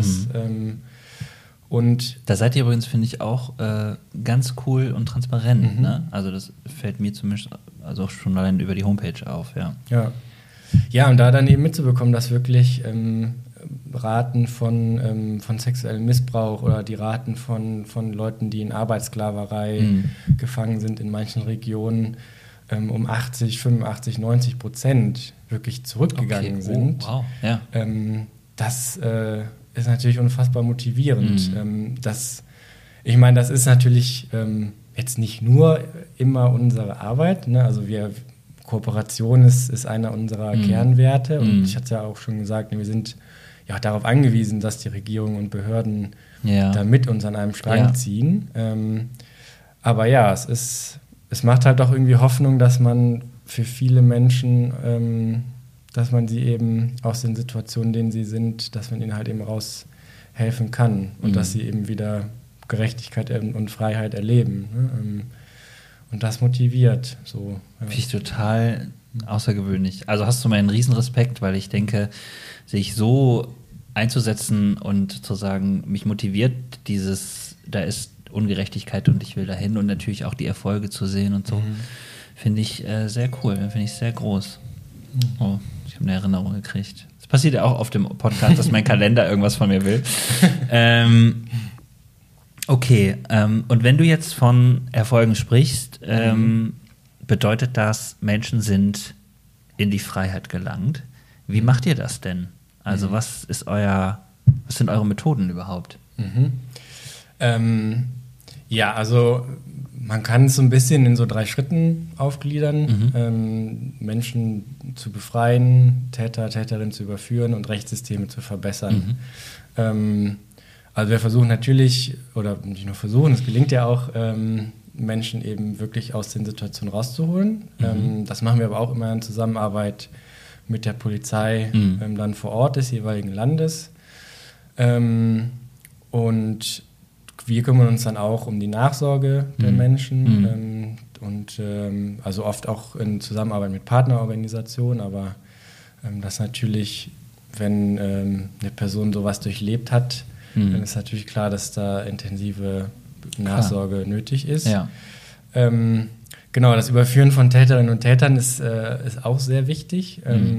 Und da seid ihr übrigens, finde ich, auch ganz cool und transparent. Ne? Also das fällt mir zumindest auch schon allein über die Homepage auf. Ja, und da dann eben mitzubekommen, dass wirklich Raten von sexuellem Missbrauch oder die Raten von Leuten, die in Arbeitssklaverei gefangen sind in manchen Regionen, um 80, 85, 90% wirklich zurückgegangen sind. Wow. Ja. Das ist natürlich unfassbar motivierend. Ich meine, das ist natürlich jetzt nicht nur immer unsere Arbeit. Ne? Also Kooperation ist einer unserer Kernwerte. Und ich hatte es ja auch schon gesagt, wir sind ja auch darauf angewiesen, dass die Regierung und Behörden da mit uns an einem Strang ziehen. Aber ja, es macht halt auch irgendwie Hoffnung, dass man für viele Menschen, dass man sie eben aus den Situationen, in denen sie sind, dass man ihnen halt eben raushelfen kann und dass sie eben wieder Gerechtigkeit und Freiheit erleben. Ne? Und das motiviert. So, Finde ich total außergewöhnlich. Also hast du meinen Riesenrespekt, weil ich denke, sich so einzusetzen und zu sagen, mich motiviert da ist Ungerechtigkeit und ich will dahin und natürlich auch die Erfolge zu sehen und so, finde ich sehr cool, finde ich sehr groß. Oh, ich habe eine Erinnerung gekriegt. Das passiert ja auch auf dem Podcast, dass mein Kalender irgendwas von mir will. Okay, und wenn du jetzt von Erfolgen sprichst, bedeutet das, Menschen sind in die Freiheit gelangt. Wie macht ihr das denn? Also was sind eure Methoden überhaupt? Also man kann es so ein bisschen in so 3 Schritten aufgliedern. Menschen zu befreien, Täterinnen zu überführen und Rechtssysteme zu verbessern. Also wir versuchen natürlich, oder nicht nur versuchen, es gelingt ja auch, Menschen eben wirklich aus den Situationen rauszuholen. Das machen wir aber auch immer in Zusammenarbeit mit der Polizei dann vor Ort des jeweiligen Landes. Und wir kümmern uns dann auch um die Nachsorge der Menschen also oft auch in Zusammenarbeit mit Partnerorganisationen, aber das natürlich, wenn eine Person sowas durchlebt hat, dann ist natürlich klar, dass da intensive Nachsorge nötig ist. Ja. Genau, das Überführen von Täterinnen und Tätern ist auch sehr wichtig.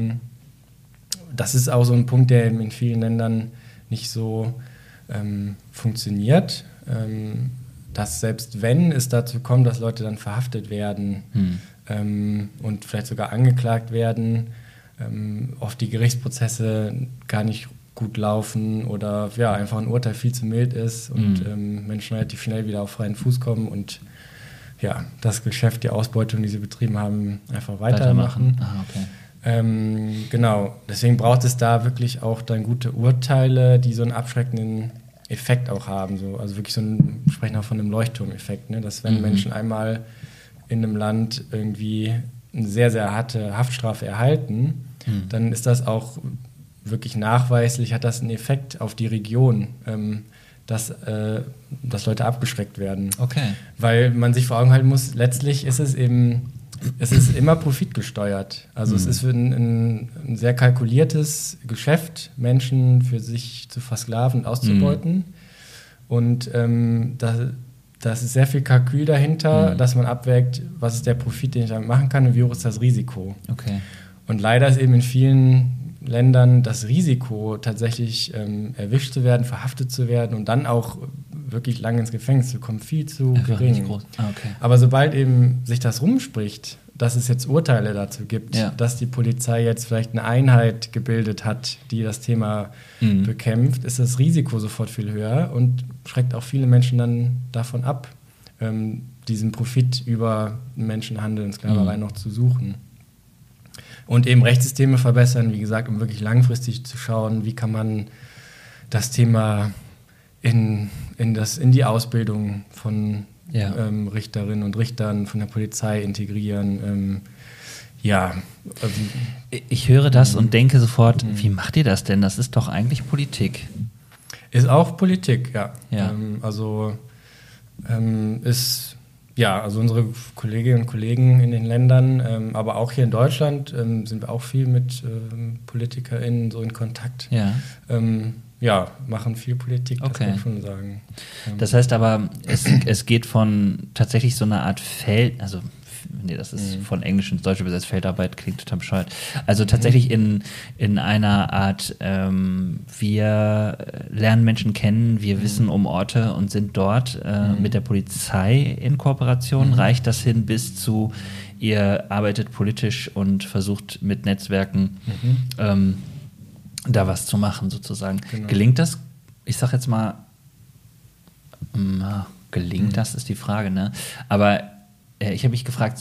Das ist auch so ein Punkt, der in vielen Ländern nicht so funktioniert. Dass selbst wenn es dazu kommt, dass Leute dann verhaftet werden und vielleicht sogar angeklagt werden, oft die Gerichtsprozesse gar nicht gut laufen oder einfach ein Urteil viel zu mild ist und Menschen relativ schnell wieder auf freien Fuß kommen und das Geschäft, die Ausbeutung, die sie betrieben haben, einfach weitermachen. Genau, deswegen braucht es da wirklich auch dann gute Urteile, die so einen abschreckenden Effekt auch haben. So. Also wirklich wir sprechen auch von einem Leuchtturmeffekt, ne? Dass wenn Menschen einmal in einem Land irgendwie eine sehr, sehr harte Haftstrafe erhalten, dann ist das auch wirklich nachweislich, hat das einen Effekt auf die Region, dass Leute abgeschreckt werden. Okay. Weil man sich vor Augen halten muss, letztlich ist es ist immer profitgesteuert. Also es ist ein sehr kalkuliertes Geschäft, Menschen für sich zu versklaven und auszubeuten. Und da ist sehr viel Kalkül dahinter, dass man abwägt, was ist der Profit, den ich damit machen kann und wie hoch ist das Risiko. Okay. Und leider ist eben in vielen Ländern das Risiko, tatsächlich erwischt zu werden, verhaftet zu werden und dann auch wirklich lange ins Gefängnis zu kommen, viel zu gering. Groß. Okay. Aber sobald eben sich das rumspricht, dass es jetzt Urteile dazu gibt, dass die Polizei jetzt vielleicht eine Einheit gebildet hat, die das Thema bekämpft, ist das Risiko sofort viel höher und schreckt auch viele Menschen dann davon ab, diesen Profit über Menschenhandel und Sklaverei noch zu suchen. Und eben Rechtssysteme verbessern, wie gesagt, um wirklich langfristig zu schauen, wie kann man das Thema in die Ausbildung von Richterinnen und Richtern, von der Polizei integrieren. Ich höre das und denke sofort, wie macht ihr das denn? Das ist doch eigentlich Politik. Ist auch Politik, ja. Ja. Also unsere Kolleginnen und Kollegen in den Ländern, aber auch hier in Deutschland sind wir auch viel mit PolitikerInnen so in Kontakt. Machen viel Politik, das kann man schon sagen. Das heißt aber, es geht von tatsächlich so einer Art das ist von Englisch ins Deutsche übersetzt, Feldarbeit, klingt total bescheuert. Also tatsächlich in einer Art, wir lernen Menschen kennen, wir wissen um Orte und sind dort mit der Polizei in Kooperation. Reicht das hin bis zu, ihr arbeitet politisch und versucht mit Netzwerken da was zu machen sozusagen. Genau. Gelingt das? Ich sag jetzt mal, gelingt das, ist die Frage, ne? Aber ich habe mich gefragt,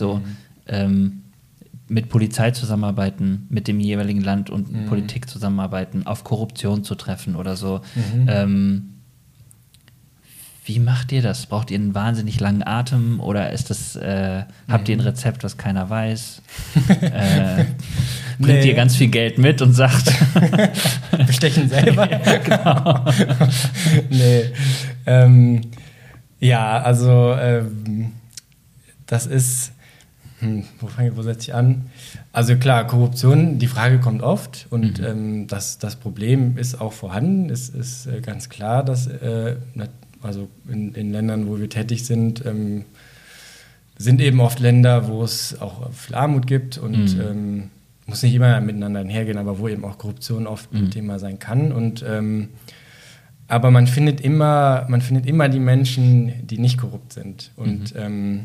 mit Polizei zusammenarbeiten, mit dem jeweiligen Land und Politik zusammenarbeiten, auf Korruption zu treffen oder so. Wie macht ihr das? Braucht ihr einen wahnsinnig langen Atem oder ist das, habt ihr ein Rezept, was keiner weiß? Bringt ihr ganz viel Geld mit und sagt bestechen selber? Ja, genau. Das ist, wo setze ich an? Also klar, Korruption, die Frage kommt oft und das Problem ist auch vorhanden. Es ist ganz klar, dass also in Ländern, wo wir tätig sind, sind eben oft Länder, wo es auch viel Armut gibt und muss nicht immer miteinander einhergehen, aber wo eben auch Korruption oft ein Thema sein kann. Und aber man findet immer die Menschen, die nicht korrupt sind. Und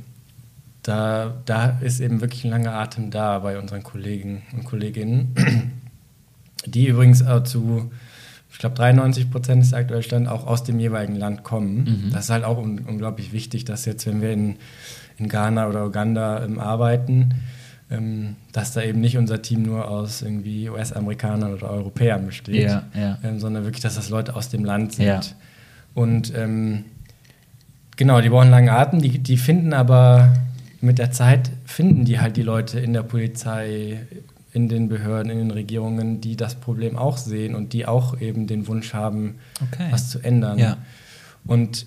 da ist eben wirklich ein langer Atem da bei unseren Kollegen und Kolleginnen, die übrigens zu, ich glaube, 93% ist aktuell Stand, auch aus dem jeweiligen Land kommen. Das ist halt auch unglaublich wichtig, dass jetzt, wenn wir in Ghana oder Uganda arbeiten, dass da eben nicht unser Team nur aus irgendwie US-Amerikanern oder Europäern besteht, sondern wirklich, dass das Leute aus dem Land sind. Ja. Und genau, die brauchen einen langen Atem, die finden aber mit der Zeit, finden die halt die Leute in der Polizei, in den Behörden, in den Regierungen, die das Problem auch sehen und die auch eben den Wunsch haben, was zu ändern. Ja. Und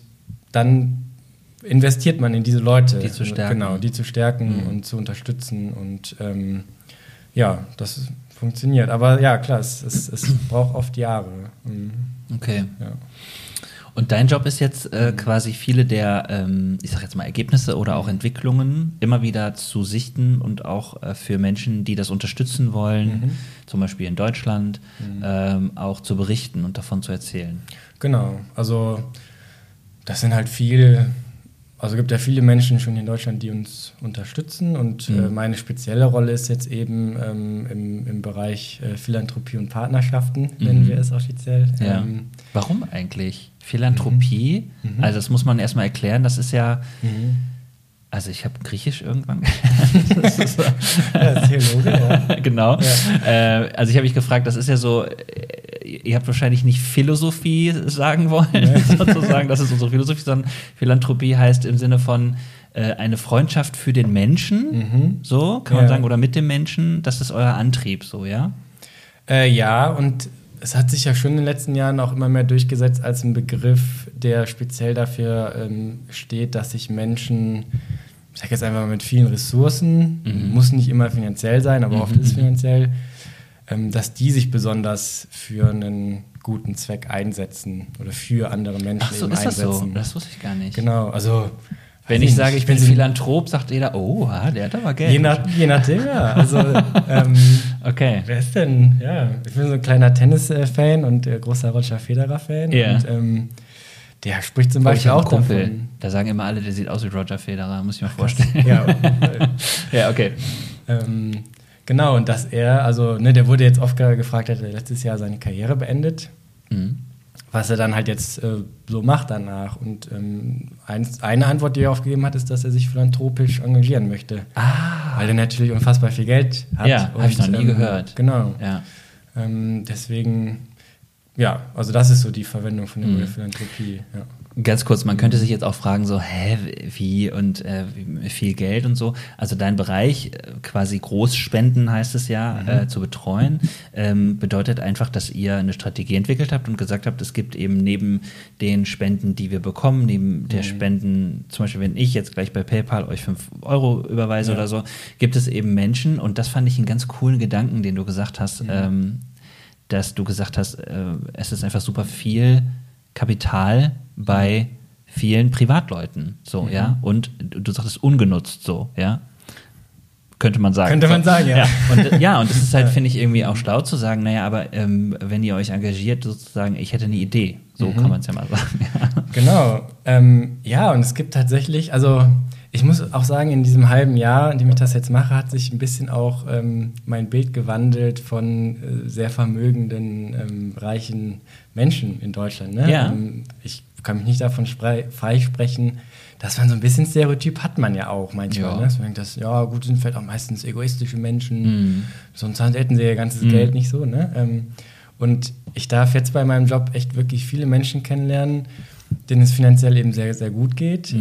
dann investiert man in diese Leute. Die zu stärken. Genau, die zu stärken und zu unterstützen. Und ja, das funktioniert. Aber ja, klar, es braucht oft Jahre. Okay. Ja. Und dein Job ist jetzt quasi viele der, ich sag jetzt mal, Ergebnisse oder auch Entwicklungen immer wieder zu sichten und auch für Menschen, die das unterstützen wollen, zum Beispiel in Deutschland, auch zu berichten und davon zu erzählen. Genau, also das sind halt also es gibt ja viele Menschen schon in Deutschland, die uns unterstützen und meine spezielle Rolle ist jetzt eben im Bereich Philanthropie und Partnerschaften, nennen wir es offiziell. Ja. Warum eigentlich? Philanthropie, also das muss man erstmal erklären, das ist ja, also ich habe Griechisch irgendwann das ist so. Ja, Theologe, ja. Genau. Ja. Also ich habe mich gefragt, das ist ja so, ihr habt wahrscheinlich nicht Philosophie sagen wollen, sozusagen, das ist unsere Philosophie, sondern Philanthropie heißt im Sinne von eine Freundschaft für den Menschen, so kann man sagen, oder mit dem Menschen, das ist euer Antrieb, so, ja? Ja, und es hat sich ja schon in den letzten Jahren auch immer mehr durchgesetzt als ein Begriff, der speziell dafür steht, dass sich Menschen, ich sage jetzt einfach mal mit vielen Ressourcen, muss nicht immer finanziell sein, aber oft ist es finanziell, dass die sich besonders für einen guten Zweck einsetzen oder für andere Menschen eben einsetzen. Ach so, ist das so? Das wusste ich gar nicht. Genau, also wenn ich sage, ich bin Philanthrop, sagt jeder, oh, der hat aber Geld. Je nachdem, ja. Also, okay. Wer ist denn? Ja, ich bin so ein kleiner Tennis-Fan und großer Roger Federer-Fan. Yeah. Und der spricht zum Beispiel auch Kumpel. davon. Da sagen immer alle, der sieht aus wie Roger Federer, muss ich mir vorstellen. Ja, ja, okay. Genau, und dass er, also, der wurde jetzt oft gefragt, hat er letztes Jahr seine Karriere beendet. Was er dann halt jetzt so macht danach. Und eine Antwort, die er aufgegeben hat, ist, dass er sich philanthropisch engagieren möchte. Weil er natürlich unfassbar viel Geld hat. Ja, habe ich noch nie gehört. Genau. Ja. Deswegen, ja, also das ist so die Verwendung von der Philanthropie. Ja. Ganz kurz, man könnte sich jetzt auch fragen, so, wie und viel Geld und so. Also dein Bereich, quasi Großspenden heißt es ja, zu betreuen, bedeutet einfach, dass ihr eine Strategie entwickelt habt und gesagt habt, es gibt eben neben den Spenden, die wir bekommen, neben der Spenden, zum Beispiel, wenn ich jetzt gleich bei PayPal euch 5 Euro überweise oder so, gibt es eben Menschen, und das fand ich einen ganz coolen Gedanken, den du gesagt hast, dass du gesagt hast, es ist einfach super viel Kapital bei vielen Privatleuten, so, ja, und du sagtest ungenutzt, so, ja, könnte man sagen. Könnte man sagen, ja. Und das ist halt, finde ich, irgendwie auch schlau zu sagen, naja, aber wenn ihr euch engagiert, sozusagen, ich hätte eine Idee, so kann man es ja mal sagen. Ja. Genau, ja, und es gibt tatsächlich, also ich muss auch sagen, in diesem halben Jahr, in dem ich das jetzt mache, hat sich ein bisschen auch mein Bild gewandelt von sehr vermögenden, reichen Menschen in Deutschland. Ne? Ja. Ich kann mich nicht davon freisprechen, dass man so ein bisschen Stereotyp hat man ja auch manchmal. Ne? Man denkt, gut, sind vielleicht auch meistens egoistische Menschen, sonst hätten sie ihr ganzes Geld nicht so. Ne? Und ich darf jetzt bei meinem Job echt wirklich viele Menschen kennenlernen, denen es finanziell eben sehr, sehr gut geht,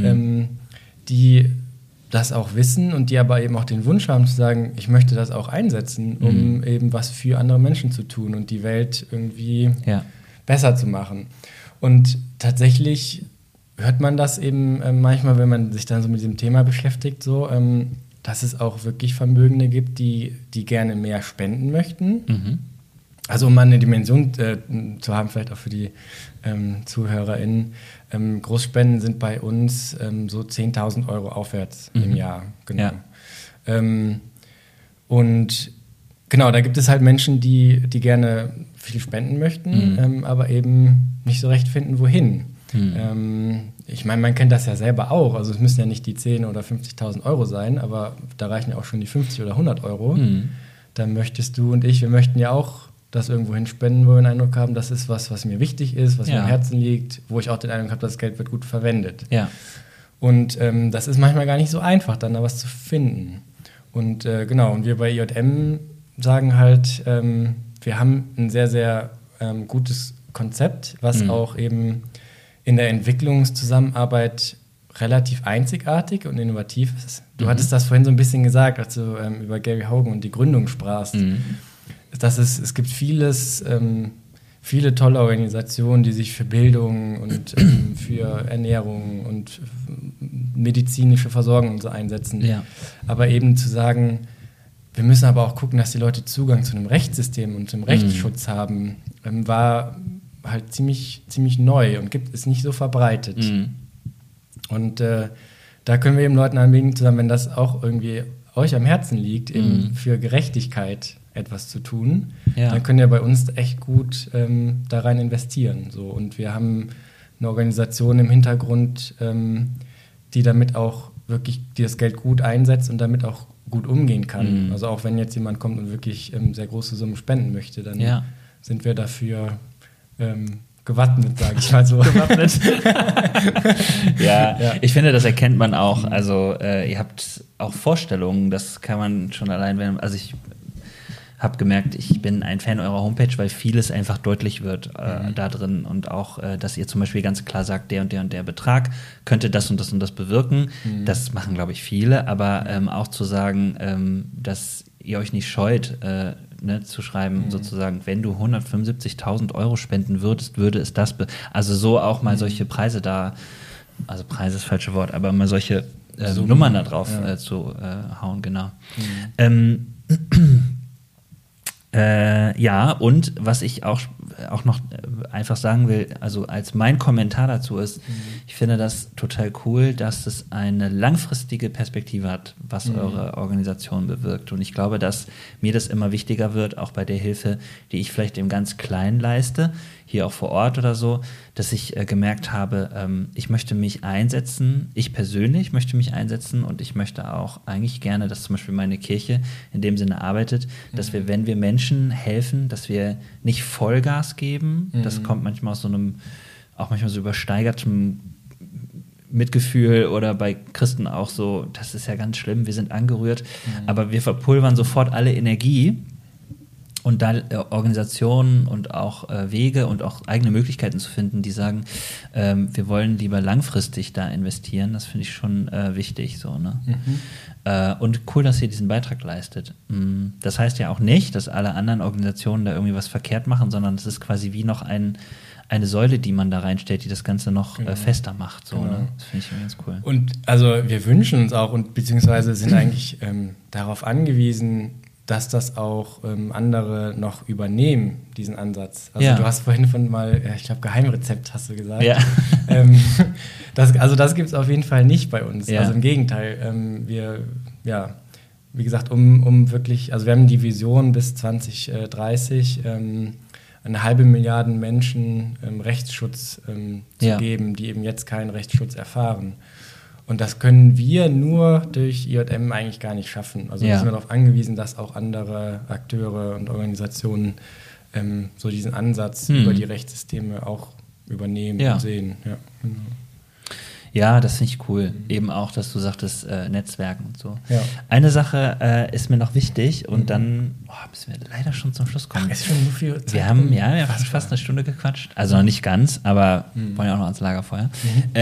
die das auch wissen und die aber eben auch den Wunsch haben zu sagen, ich möchte das auch einsetzen, um eben was für andere Menschen zu tun und die Welt irgendwie besser zu machen. Und tatsächlich hört man das eben manchmal, wenn man sich dann so mit diesem Thema beschäftigt, so, dass es auch wirklich Vermögende gibt, die gerne mehr spenden möchten. Also um mal eine Dimension zu haben, vielleicht auch für die ZuhörerInnen, Großspenden sind bei uns so 10.000 Euro aufwärts im Jahr. Genau. Ja. Und genau, da gibt es halt Menschen, die gerne viel spenden möchten, aber eben nicht so recht finden, wohin. Ich meine, man kennt das ja selber auch. Also es müssen ja nicht die 10.000 oder 50.000 Euro sein, aber da reichen ja auch schon die 50 oder 100 Euro. Dann möchtest du und ich, wir möchten ja auch das irgendwo hin spenden, wo wir den Eindruck haben, das ist was mir wichtig ist, was mir am Herzen liegt, wo ich auch den Eindruck habe, das Geld wird gut verwendet. Ja. Und das ist manchmal gar nicht so einfach, dann da was zu finden. Und genau, und wir bei IJM sagen halt, wir haben ein sehr, sehr gutes Konzept, was auch eben in der Entwicklungszusammenarbeit relativ einzigartig und innovativ ist. Du hattest das vorhin so ein bisschen gesagt, als du über Gary Hogan und die Gründung sprachst. Dass es gibt vieles, viele tolle Organisationen, die sich für Bildung und für Ernährung und medizinische Versorgung und so einsetzen. Ja. Aber eben zu sagen, wir müssen aber auch gucken, dass die Leute Zugang zu einem Rechtssystem und zum Rechtsschutz haben, war halt ziemlich neu und ist nicht so verbreitet. Und da können wir eben Leuten anbieten, zusammen, wenn das auch irgendwie euch am Herzen liegt, eben für Gerechtigkeit etwas zu tun, dann könnt ihr bei uns echt gut da rein investieren. So. Und wir haben eine Organisation im Hintergrund, die damit auch wirklich, die das Geld gut einsetzt und damit auch gut umgehen kann. Also auch wenn jetzt jemand kommt und wirklich sehr große Summen spenden möchte, dann sind wir dafür gewappnet, sage ich mal so. Gewappnet. Ja, ich finde, das erkennt man auch. Also ihr habt auch Vorstellungen, das kann man schon allein, also ich habe gemerkt, ich bin ein Fan eurer Homepage, weil vieles einfach deutlich wird da drin und auch, dass ihr zum Beispiel ganz klar sagt, der und der und der Betrag könnte das und das und das bewirken. Das machen, glaube ich, viele, aber auch zu sagen, dass ihr euch nicht scheut, zu schreiben, sozusagen, wenn du 175.000 € spenden würdest, würde es das, also so auch mal solche Preise da, also Preis ist das falsche Wort, aber mal solche Nummern da drauf zu hauen, genau. Und was ich auch noch einfach sagen will, also als mein Kommentar dazu ist, ich finde das total cool, dass es eine langfristige Perspektive hat, was eure Organisation bewirkt. Und ich glaube, dass mir das immer wichtiger wird, auch bei der Hilfe, die ich vielleicht im ganz Kleinen leiste, hier auch vor Ort oder so, dass ich gemerkt habe, ich möchte mich einsetzen, ich persönlich möchte mich einsetzen und ich möchte auch eigentlich gerne, dass zum Beispiel meine Kirche in dem Sinne arbeitet, dass wir, wenn wir Menschen helfen, dass wir nicht Vollgas geben, das kommt manchmal aus so einem, auch manchmal so übersteigertem Mitgefühl oder bei Christen auch so, das ist ja ganz schlimm, wir sind angerührt, aber wir verpulvern sofort alle Energie. Und da Organisationen und auch Wege und auch eigene Möglichkeiten zu finden, die sagen, wir wollen lieber langfristig da investieren, das finde ich schon wichtig. So, ne? Und cool, dass ihr diesen Beitrag leistet. Das heißt ja auch nicht, dass alle anderen Organisationen da irgendwie was verkehrt machen, sondern es ist quasi wie noch eine Säule, die man da reinstellt, die das Ganze noch fester macht. So, ne? Das finde ich ganz cool. Und also wir wünschen uns auch und beziehungsweise sind eigentlich darauf angewiesen, dass das auch andere noch übernehmen, diesen Ansatz. Also du hast vorhin ich glaube, Geheimrezept hast du gesagt. Ja. Das gibt es auf jeden Fall nicht bei uns. Ja. Also im Gegenteil. Wie gesagt, um wirklich, also wir haben die Vision bis 2030, 500.000 Menschen Rechtsschutz zu geben, die eben jetzt keinen Rechtsschutz erfahren. Und das können wir nur durch IJM eigentlich gar nicht schaffen. Also wir sind darauf angewiesen, dass auch andere Akteure und Organisationen so diesen Ansatz über die Rechtssysteme auch übernehmen und sehen. Ja, genau. Ja, das finde ich cool. Eben auch, dass du sagtest, Netzwerken und so. Ja. Eine Sache ist mir noch wichtig und dann müssen wir leider schon zum Schluss kommen. Ach, ist schon so viel Zeit. Wir haben fast eine Stunde gequatscht. Also noch nicht ganz, aber wollen ja auch noch ans Lagerfeuer.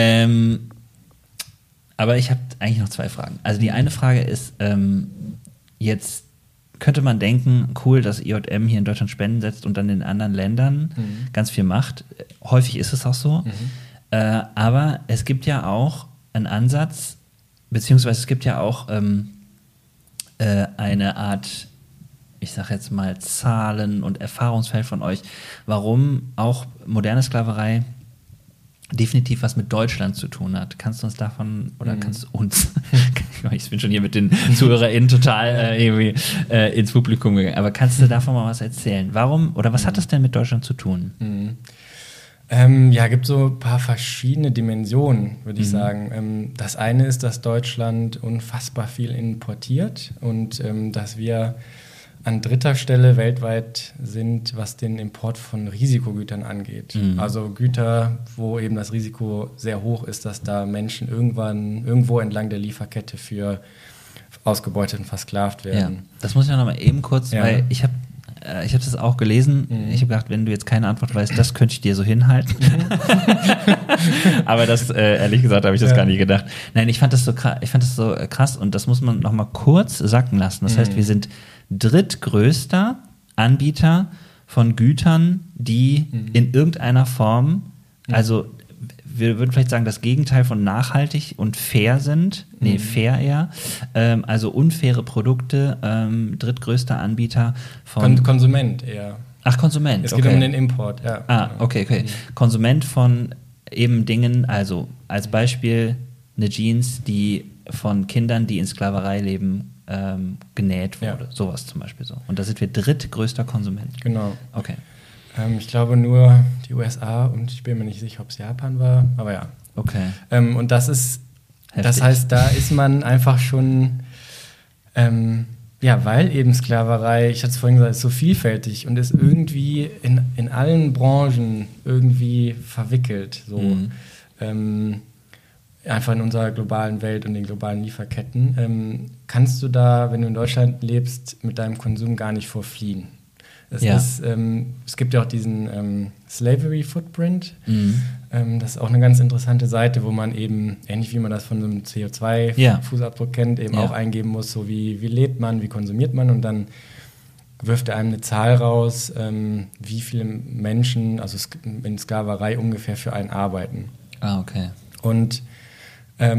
Aber ich habe eigentlich noch 2 Fragen. Also die eine Frage ist, jetzt könnte man denken, cool, dass IJM hier in Deutschland Spenden setzt und dann in anderen Ländern ganz viel macht. Häufig ist es auch so. Aber es gibt ja auch einen Ansatz, beziehungsweise es gibt ja auch eine Art, ich sage jetzt mal, Zahlen- und Erfahrungsfeld von euch, warum auch moderne Sklaverei definitiv was mit Deutschland zu tun hat. Kannst du uns davon, oder kannst du uns, ich bin schon hier mit den ZuhörerInnen total irgendwie ins Publikum gegangen, aber kannst du davon mal was erzählen? Warum, oder was hat das denn mit Deutschland zu tun? Gibt so ein paar verschiedene Dimensionen, würde ich sagen. Das eine ist, dass Deutschland unfassbar viel importiert und dass wir an 3. Stelle weltweit sind, was den Import von Risikogütern angeht. Also Güter, wo eben das Risiko sehr hoch ist, dass da Menschen irgendwo entlang der Lieferkette für ausgebeutet und versklavt werden. Ja, das muss ich noch mal eben kurz, weil ich habe das auch gelesen. Ich habe gedacht, wenn du jetzt keine Antwort weißt, das könnte ich dir so hinhalten. Aber das, ehrlich gesagt, habe ich das gar nicht gedacht. Nein, ich fand das so krass und das muss man noch mal kurz sacken lassen. Das heißt, wir sind drittgrößter Anbieter von Gütern, die in irgendeiner Form, also wir würden vielleicht sagen, das Gegenteil von nachhaltig und fair sind. Nee, fair eher. Also unfaire Produkte, drittgrößter Anbieter von... Konsument eher. Ach, Konsument, Es geht um den Import, ja. Ah, okay. Konsument von eben Dingen, also als Beispiel eine Jeans, die von Kindern, die in Sklaverei leben, genäht wurde. Ja. Sowas zum Beispiel so. Und da sind wir drittgrößter Konsument. Genau. Okay. Ich glaube nur die USA und ich bin mir nicht sicher, ob es Japan war, aber ja. Okay. Und das ist, heftig. Das heißt, da ist man einfach schon, weil eben Sklaverei, ich hatte es vorhin gesagt, ist so vielfältig und ist irgendwie in allen Branchen irgendwie verwickelt. So. Einfach in unserer globalen Welt und den globalen Lieferketten. Kannst du da, wenn du in Deutschland lebst, mit deinem Konsum gar nicht vorfliehen? Es gibt ja auch diesen Slavery Footprint. Das ist auch eine ganz interessante Seite, wo man eben, ähnlich wie man das von so einem CO2-Fußabdruck kennt, eben auch eingeben muss, so wie lebt man, wie konsumiert man und dann wirft er einem eine Zahl raus, wie viele Menschen, also in Sklaverei ungefähr für einen arbeiten. Ah, okay. Und da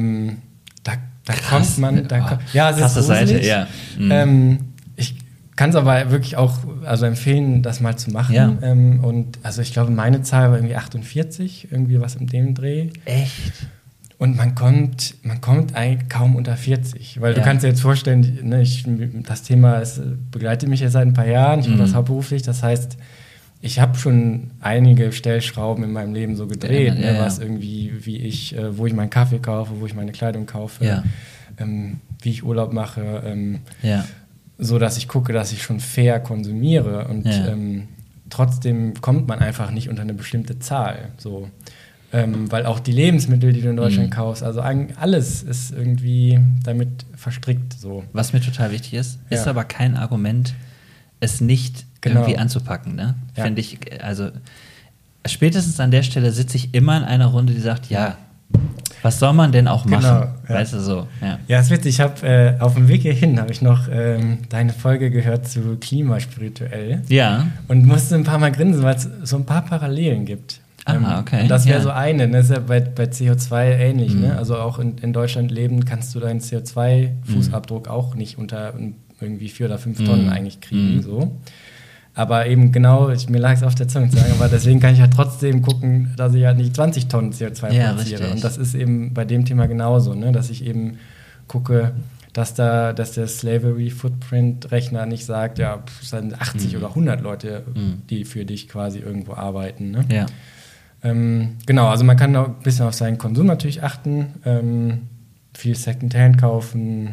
kommt man... es ist krasse Seite, ja. Ich kann es aber wirklich auch empfehlen, das mal zu machen. Ja. Und also ich glaube, meine Zahl war irgendwie 48, irgendwie was in dem Dreh. Echt? Und man kommt eigentlich kaum unter 40. Weil du kannst dir jetzt vorstellen, ne, das Thema begleitet mich jetzt seit ein paar Jahren, ich mache das hauptberuflich, das heißt, ich habe schon einige Stellschrauben in meinem Leben so gedreht, was irgendwie, wo ich meinen Kaffee kaufe, wo ich meine Kleidung kaufe, wie ich Urlaub mache, so dass ich gucke, dass ich schon fair konsumiere und trotzdem kommt man einfach nicht unter eine bestimmte Zahl, so. Weil auch die Lebensmittel, die du in Deutschland kaufst, also alles ist irgendwie damit verstrickt, so. Was mir total wichtig ist aber kein Argument, es nicht irgendwie anzupacken, ne? Ja. Finde ich, also spätestens an der Stelle sitze ich immer in einer Runde, die sagt, was soll man denn auch machen? Ja. Weißt du, so. Ja, ist witzig, ich habe auf dem Weg hierhin, habe ich noch deine Folge gehört zu Klimaspirituell. Ja. Und musste ein paar Mal grinsen, weil es so ein paar Parallelen gibt. Okay. Und das wäre so eine, das ist ja bei CO2 ähnlich, ne? Also auch in Deutschland leben kannst du deinen CO2-Fußabdruck auch nicht unter irgendwie 4 oder 5 Tonnen eigentlich kriegen, so. Aber eben genau, mir lag es auf der Zunge zu sagen, aber deswegen kann ich halt trotzdem gucken, dass ich halt nicht 20 Tonnen CO2 produziere. Richtig. Und das ist eben bei dem Thema genauso, ne? Dass ich eben gucke, dass der Slavery-Footprint-Rechner nicht sagt, es sind 80 oder 100 Leute, die für dich quasi irgendwo arbeiten, ne? Ja. Genau, also man kann auch ein bisschen auf seinen Konsum natürlich achten, viel Secondhand kaufen,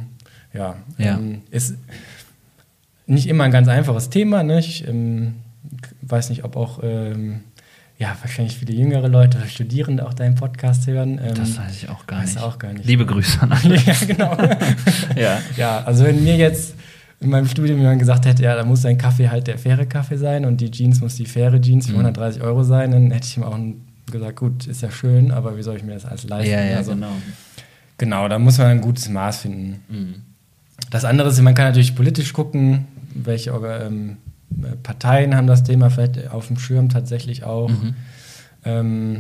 ist nicht immer ein ganz einfaches Thema, ne? Ich weiß nicht, ob auch wahrscheinlich viele jüngere Leute oder Studierende auch deinen Podcast hören. Das weiß ich auch gar nicht. Auch gar nicht. Liebe Grüße an alle. Ja, genau. Ja, also wenn mir jetzt in meinem Studium jemand gesagt hätte, da muss dein Kaffee halt der faire Kaffee sein und die Jeans muss die faire Jeans für 130 € sein, dann hätte ich ihm auch gesagt, gut, ist ja schön, aber wie soll ich mir das alles leisten? Ja, also, genau, da muss man ein gutes Maß finden. Das andere ist, man kann natürlich politisch gucken, welche Parteien haben das Thema vielleicht auf dem Schirm tatsächlich auch. Und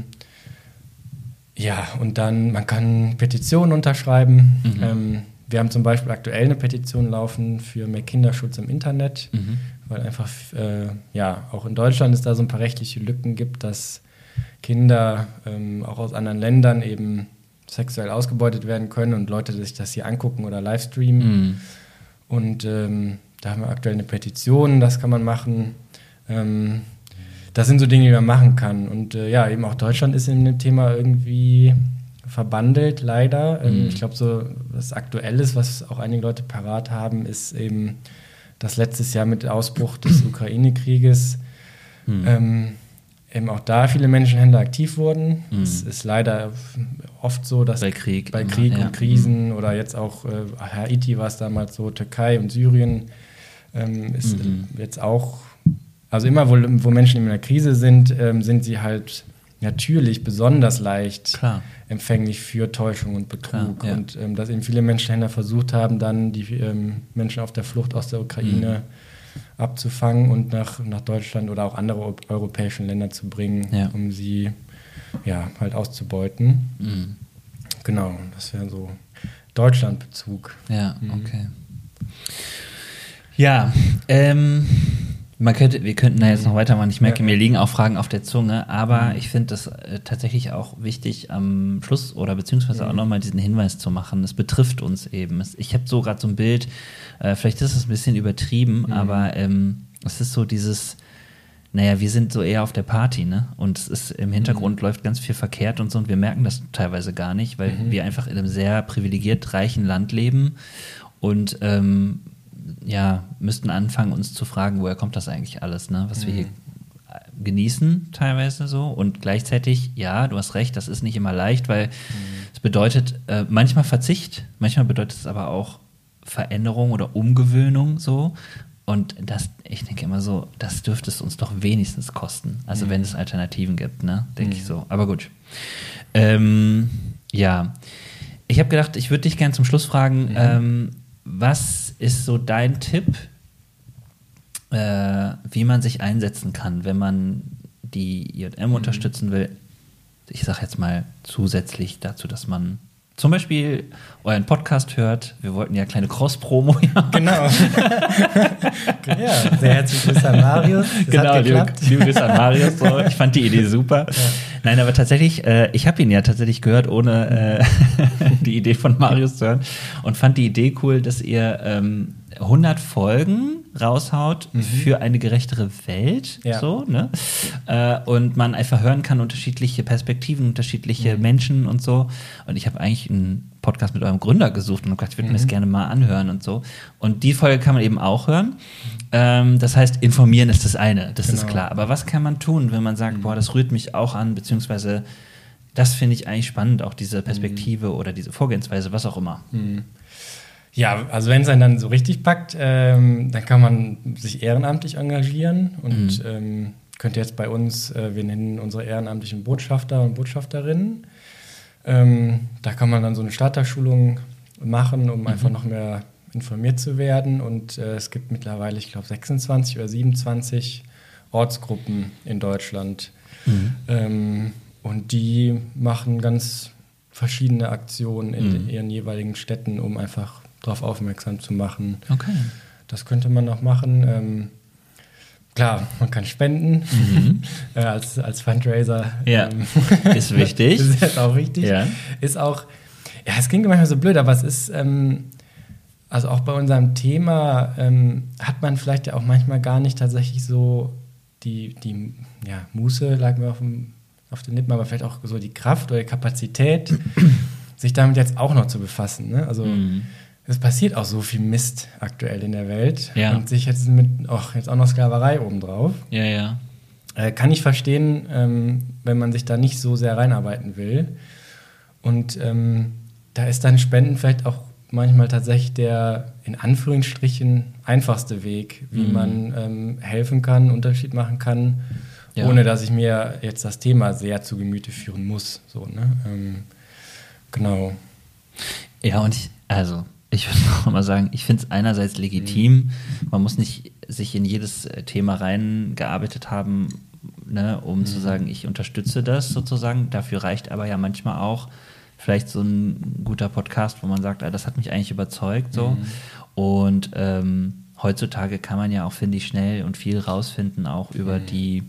dann, man kann Petitionen unterschreiben. Wir haben zum Beispiel aktuell eine Petition laufen für mehr Kinderschutz im Internet, weil einfach, auch in Deutschland es da so ein paar rechtliche Lücken gibt, dass Kinder auch aus anderen Ländern eben sexuell ausgebeutet werden können und Leute sich das hier angucken oder livestreamen. Und da haben wir aktuell eine Petition, das kann man machen. Das sind so Dinge, die man machen kann. Und eben auch Deutschland ist in dem Thema irgendwie verbandelt, leider. Ich glaube, so was Aktuelles, was auch einige Leute parat haben, ist eben, dass letztes Jahr mit Ausbruch des Ukraine-Krieges eben auch da viele Menschenhändler aktiv wurden. Es ist leider oft so, dass bei Krieg und Krisen oder jetzt auch Haiti war es damals so, Türkei und Syrien ist jetzt auch, also immer wo Menschen in einer Krise sind, sind sie halt natürlich besonders leicht empfänglich für Täuschung und Betrug. Und dass eben viele Menschenhändler versucht haben, dann die Menschen auf der Flucht aus der Ukraine abzufangen und nach Deutschland oder auch andere europäische Länder zu bringen, um sie halt auszubeuten. Mhm. Genau, das wäre so Deutschlandbezug. Ja, okay. Ja, wir könnten da jetzt noch weitermachen. Ich merke, mir liegen auch Fragen auf der Zunge, aber ich finde das tatsächlich auch wichtig, am Schluss oder beziehungsweise auch nochmal diesen Hinweis zu machen. Es betrifft uns eben. Ich habe so gerade so ein Bild, vielleicht ist es ein bisschen übertrieben, aber es ist so dieses, naja, wir sind so eher auf der Party, ne? Und es ist im Hintergrund läuft ganz viel verkehrt und so und wir merken das teilweise gar nicht, weil wir einfach in einem sehr privilegiert reichen Land leben und müssten anfangen, uns zu fragen, woher kommt das eigentlich alles, ne? Was wir hier genießen teilweise so und gleichzeitig, ja, du hast recht, das ist nicht immer leicht, weil es bedeutet manchmal Verzicht, manchmal bedeutet es aber auch Veränderung oder Umgewöhnung so und das, ich denke immer so, das dürfte es uns doch wenigstens kosten, also wenn es Alternativen gibt, ne, denke ich so, aber gut. Ich habe gedacht, ich würde dich gerne zum Schluss fragen, was ist so dein Tipp, wie man sich einsetzen kann, wenn man die IJM unterstützen will? Ich sage jetzt mal zusätzlich dazu, dass man zum Beispiel euren Podcast hört. Wir wollten ja kleine Cross-Promo. Genau. Sehr herzlichen Grüß an Marius. Das hat geklappt. Liebe Grüße an Marius. So. Ich fand die Idee super. Ja. Nein, aber tatsächlich, ich habe ihn ja tatsächlich gehört, ohne die Idee von Marius zu hören und fand die Idee cool, dass ihr 100 Folgen raushaut für eine gerechtere Welt, so, ne? Und man einfach hören kann, unterschiedliche Perspektiven, unterschiedliche Menschen und so. Und ich habe eigentlich einen Podcast mit eurem Gründer gesucht und habe gedacht, ich würde mir das gerne mal anhören und so. Und die Folge kann man eben auch hören. Das heißt, informieren ist das eine, das ist klar. Aber was kann man tun, wenn man sagt, boah, das rührt mich auch an, beziehungsweise das finde ich eigentlich spannend, auch diese Perspektive oder diese Vorgehensweise, was auch immer. Ja, also wenn es einen dann so richtig packt, dann kann man sich ehrenamtlich engagieren und könnte jetzt bei uns, wir nennen unsere ehrenamtlichen Botschafter und Botschafterinnen. Da kann man dann so eine Starterschulung machen, um einfach noch mehr informiert zu werden. Und es gibt mittlerweile, ich glaube, 26 oder 27 Ortsgruppen in Deutschland. Und die machen ganz verschiedene Aktionen in ihren jeweiligen Städten, um einfach darauf aufmerksam zu machen. Okay. Das könnte man noch machen. Klar, man kann spenden als Fundraiser. Ja, ist wichtig. Das ist auch wichtig. Ja. Ist auch, es klingt manchmal so blöd, aber es ist, also auch bei unserem Thema hat man vielleicht ja auch manchmal gar nicht tatsächlich so die Muße, lag mir auf den Lippen, aber vielleicht auch so die Kraft oder die Kapazität, sich damit jetzt auch noch zu befassen. Ne? Also es passiert auch so viel Mist aktuell in der Welt und sich jetzt jetzt auch noch Sklaverei obendrauf. Ja. Kann ich verstehen, wenn man sich da nicht so sehr reinarbeiten will. Und da ist dann Spenden vielleicht auch manchmal tatsächlich der in Anführungsstrichen einfachste Weg, wie man helfen kann, Unterschied machen kann, ohne dass ich mir jetzt das Thema sehr zu Gemüte führen muss. So, ne? Genau. Ja, und ich würde auch mal sagen, ich finde es einerseits legitim, man muss nicht sich in jedes Thema reingearbeitet haben, ne, um zu sagen, ich unterstütze das sozusagen. Dafür reicht aber ja manchmal auch vielleicht so ein guter Podcast, wo man sagt, das hat mich eigentlich überzeugt. So. Und heutzutage kann man ja auch, finde ich, schnell und viel rausfinden, auch über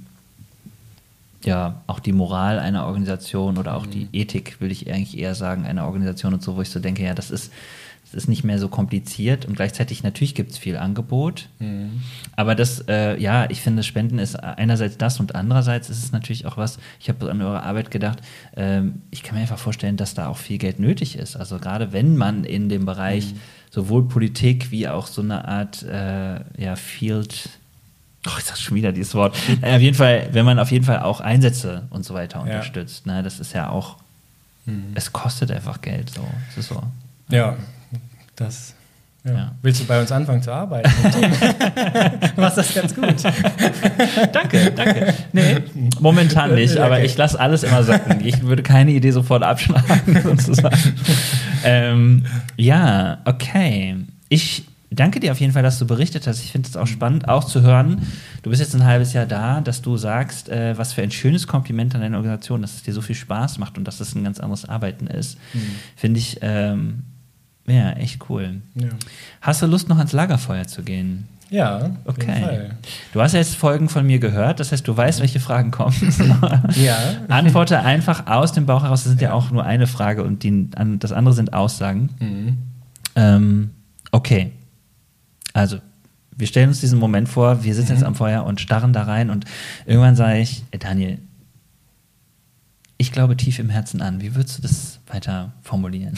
auch die Moral einer Organisation oder auch die Ethik, will ich eigentlich eher sagen, einer Organisation und so, wo ich so denke, das ist nicht mehr so kompliziert und gleichzeitig natürlich gibt es viel Angebot, aber das, ich finde, Spenden ist einerseits das und andererseits ist es natürlich auch was, ich habe an eure Arbeit gedacht, ich kann mir einfach vorstellen, dass da auch viel Geld nötig ist, also gerade wenn man in dem Bereich sowohl Politik wie auch so eine Art Field, ich sag schon wieder dieses Wort, auf jeden Fall, wenn man auf jeden Fall auch Einsätze und so weiter unterstützt, ne, das ist ja auch, es kostet einfach Geld, so, es ist so. Ja. Willst du bei uns anfangen zu arbeiten? Du machst das ganz gut. Danke. Nee, momentan nicht, aber ich lasse alles immer sacken. Ich würde keine Idee sofort abschlagen, sozusagen. Okay. Ich danke dir auf jeden Fall, dass du berichtet hast. Ich finde es auch spannend, auch zu hören. Du bist jetzt ein halbes Jahr da, dass du sagst, was für ein schönes Kompliment an deine Organisation, dass es dir so viel Spaß macht und dass es ein ganz anderes Arbeiten ist. Finde ich echt cool. Ja. Hast du Lust, noch ans Lagerfeuer zu gehen? Ja, okay. Auf jeden Fall. Du hast ja jetzt Folgen von mir gehört, das heißt, du weißt, welche Fragen kommen. Ja. Antworte einfach aus dem Bauch heraus. Das sind ja auch nur eine Frage und das andere sind Aussagen. Okay. Also, wir stellen uns diesen Moment vor, wir sitzen jetzt am Feuer und starren da rein und irgendwann sage ich, Daniel, ich glaube tief im Herzen an. Wie würdest du das weiter formulieren?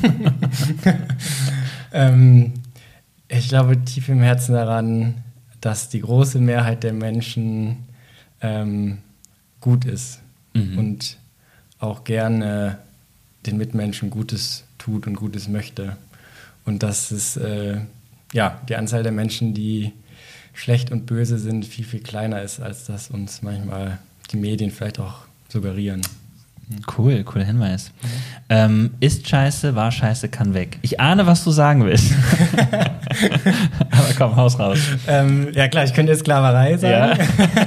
Ich glaube tief im Herzen daran, dass die große Mehrheit der Menschen gut ist und auch gerne den Mitmenschen Gutes tut und Gutes möchte. Und dass es die Anzahl der Menschen, die schlecht und böse sind, viel, viel kleiner ist, als das uns manchmal die Medien vielleicht auch suggerieren. Cool, cooler Hinweis. Ist scheiße, war scheiße, kann weg. Ich ahne, was du sagen willst. Aber komm, haus raus. Ja klar, ich könnte jetzt Sklaverei sagen.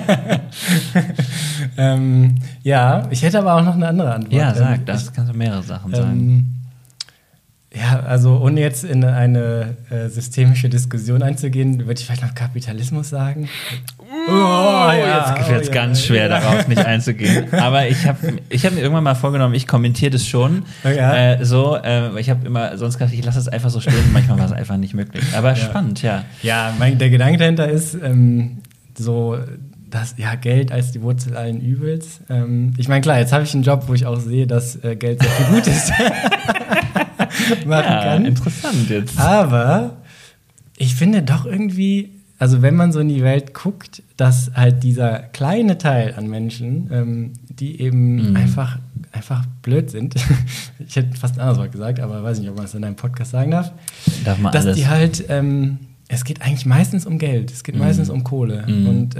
Ja. Ich hätte aber auch noch eine andere Antwort. Ja, sag, das kannst du mehrere Sachen sagen. Ja, also ohne jetzt in eine systemische Diskussion einzugehen, würde ich vielleicht noch Kapitalismus sagen. Jetzt wird es ganz schwer, darauf nicht einzugehen. Aber ich hab mir irgendwann mal vorgenommen, ich kommentiere das schon. Ich habe immer sonst gedacht, ich lasse es einfach so stehen. Manchmal war es einfach nicht möglich. Aber spannend, ja. Ja, der Gedanke dahinter ist dass Geld als die Wurzel allen Übels. Ich meine, klar, jetzt habe ich einen Job, wo ich auch sehe, dass Geld sehr viel Gutes machen kann. Interessant jetzt. Aber ich finde doch irgendwie, also wenn man so in die Welt guckt, dass halt dieser kleine Teil an Menschen, die eben einfach blöd sind, ich hätte fast ein anderes Wort gesagt, aber weiß nicht, ob man es in einem Podcast sagen darf, dass alles. Die halt, es geht eigentlich meistens um Geld, es geht meistens um Kohle und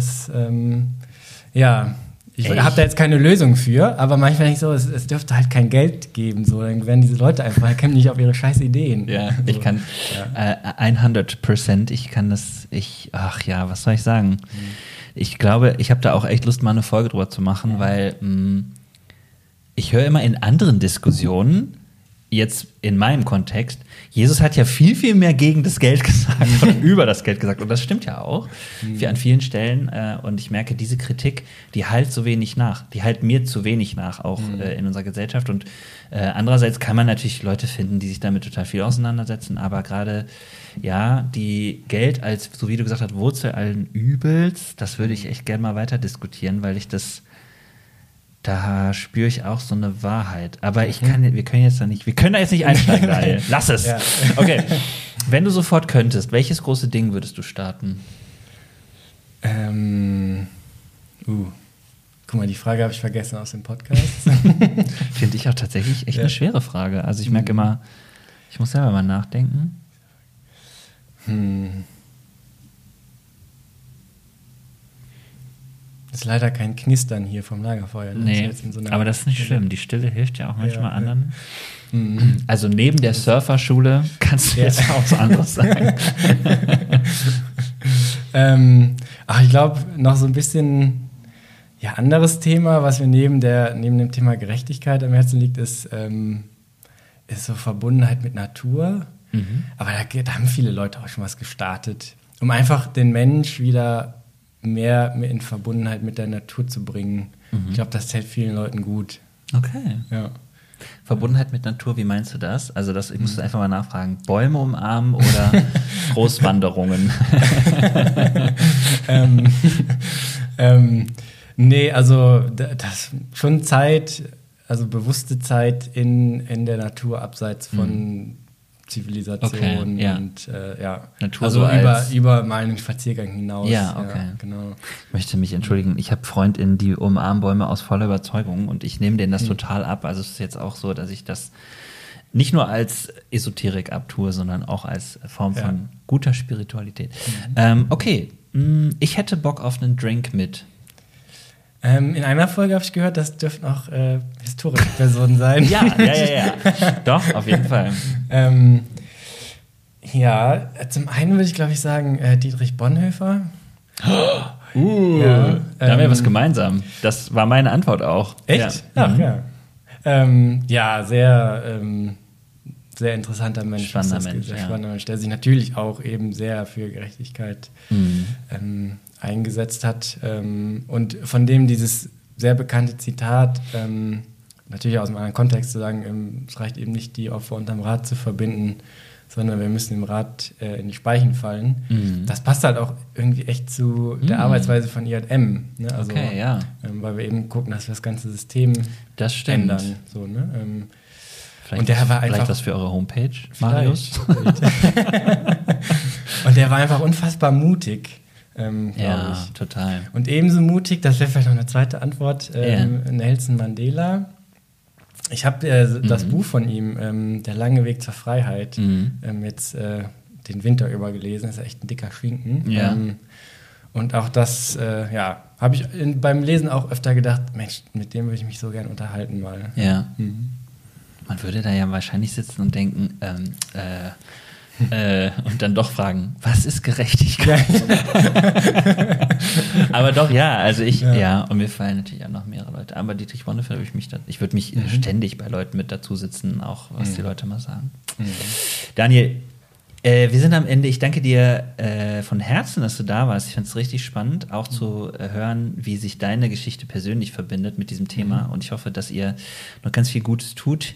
ich habe da jetzt keine Lösung für, aber manchmal denke ich so, es dürfte halt kein Geld geben, so, dann werden diese Leute einfach, kommen nicht auf ihre scheiß Ideen. Ja, so. Ich kann 100%, ich kann das, was soll ich sagen? Ich glaube, ich habe da auch echt Lust, mal eine Folge drüber zu machen, weil ich höre immer in anderen Diskussionen, jetzt in meinem Kontext, Jesus hat ja viel, viel mehr gegen das Geld gesagt oder über das Geld gesagt. Und das stimmt ja auch an vielen Stellen. Und ich merke, diese Kritik, die halt so wenig nach. Die halt mir zu wenig nach, auch in unserer Gesellschaft. Und andererseits kann man natürlich Leute finden, die sich damit total viel auseinandersetzen. Aber gerade, die Geld als, so wie du gesagt hast, Wurzel allen Übels, das würde ich echt gerne mal weiter diskutieren, weil ich das da spüre ich auch so eine Wahrheit. Aber wir können da jetzt nicht einsteigen, Daniel. Lass es. Ja. Okay. Wenn du sofort könntest, welches große Ding würdest du starten? Guck mal, die Frage habe ich vergessen aus dem Podcast. Finde ich auch tatsächlich echt eine schwere Frage. Also ich merke immer, ich muss selber mal nachdenken. Ist leider kein Knistern hier vom Lagerfeuer. Nee, aber das ist nicht schlimm. Die Stille hilft ja auch manchmal anderen. Also neben der Surferschule kannst du jetzt auch was anderes sagen. Ich glaube, noch so ein bisschen anderes Thema, was mir neben dem Thema Gerechtigkeit am Herzen liegt, ist so Verbundenheit mit Natur. Aber da haben viele Leute auch schon was gestartet, um einfach den Mensch wieder mehr in Verbundenheit mit der Natur zu bringen. Ich glaube, das täte vielen Leuten gut. Okay. Ja. Verbundenheit mit Natur, wie meinst du das? Also ich muss einfach mal nachfragen. Bäume umarmen oder Großwanderungen? Nee, also das schon Zeit, also bewusste Zeit in der Natur abseits von Zivilisation und Natur also so über mal einen Spaziergang hinaus. Ja, okay. Ja, genau. Ich möchte mich entschuldigen. Ich habe FreundInnen, die umarmen Bäume aus voller Überzeugung und ich nehme denen das total ab. Also es ist jetzt auch so, dass ich das nicht nur als Esoterik abtue, sondern auch als Form von guter Spiritualität. Okay, ich hätte Bock auf einen Drink mit. In einer Folge habe ich gehört, das dürften auch historische Personen sein. Ja. Doch, auf jeden Fall. Ja, zum einen würde ich, glaube ich, sagen Dietrich Bonhoeffer. Da haben wir was gemeinsam. Das war meine Antwort auch. Echt? Ja. Ach, ja. Sehr interessanter Mensch. Spannender Mensch, spannender Mensch, der sich natürlich auch eben sehr für Gerechtigkeit eingesetzt hat. Und von dem dieses sehr bekannte Zitat, natürlich aus einem anderen Kontext zu sagen, es reicht eben nicht, die Opfer unterm Rad zu verbinden, sondern wir müssen im Rad in die Speichen fallen. Das passt halt auch irgendwie echt zu der Arbeitsweise von IJM. Ne? Also, okay, ja. Weil wir eben gucken, dass wir das ganze System ändern. So, ne? Und der war einfach, vielleicht was für eure Homepage, Marius? Und der war einfach unfassbar mutig, glaube ich. Total. Und ebenso mutig, das wäre vielleicht noch eine zweite Antwort, Nelson Mandela. Ich habe das Buch von ihm, Der lange Weg zur Freiheit, jetzt den Winter über gelesen. Das ist echt ein dicker Schinken. Ja. Und auch das, habe ich beim Lesen auch öfter gedacht, Mensch, mit dem würde ich mich so gern unterhalten mal. Ja. Man würde da ja wahrscheinlich sitzen und denken, und dann doch fragen, was ist Gerechtigkeit? Aber doch, also und mir fallen natürlich auch noch mehrere Leute. Aber Dietrich Bonhoeffer, ich würde mich ständig bei Leuten mit dazu sitzen, auch was die Leute mal sagen. Daniel, wir sind am Ende. Ich danke dir von Herzen, dass du da warst. Ich fand es richtig spannend, auch zu hören, wie sich deine Geschichte persönlich verbindet mit diesem Thema. Und ich hoffe, dass ihr noch ganz viel Gutes tut.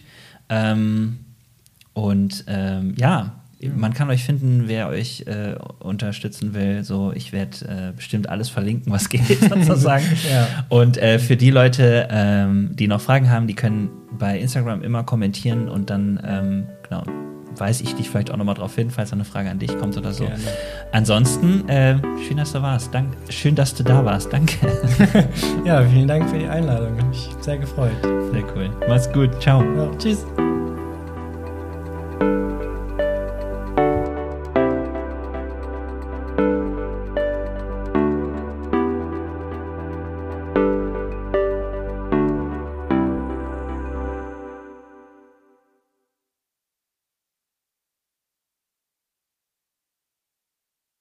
Man kann euch finden, wer euch unterstützen will. So, ich werde bestimmt alles verlinken, was geht, sozusagen. Und für die Leute, die noch Fragen haben, die können bei Instagram immer kommentieren und dann weise ich dich vielleicht auch nochmal drauf hin, falls eine Frage an dich kommt oder so. Gerne. Ansonsten, schön, dass du warst. Schön, dass du da warst. Danke. Ja, vielen Dank für die Einladung. Hat mich sehr gefreut. Sehr cool. Mach's gut. Ciao. Ja, tschüss.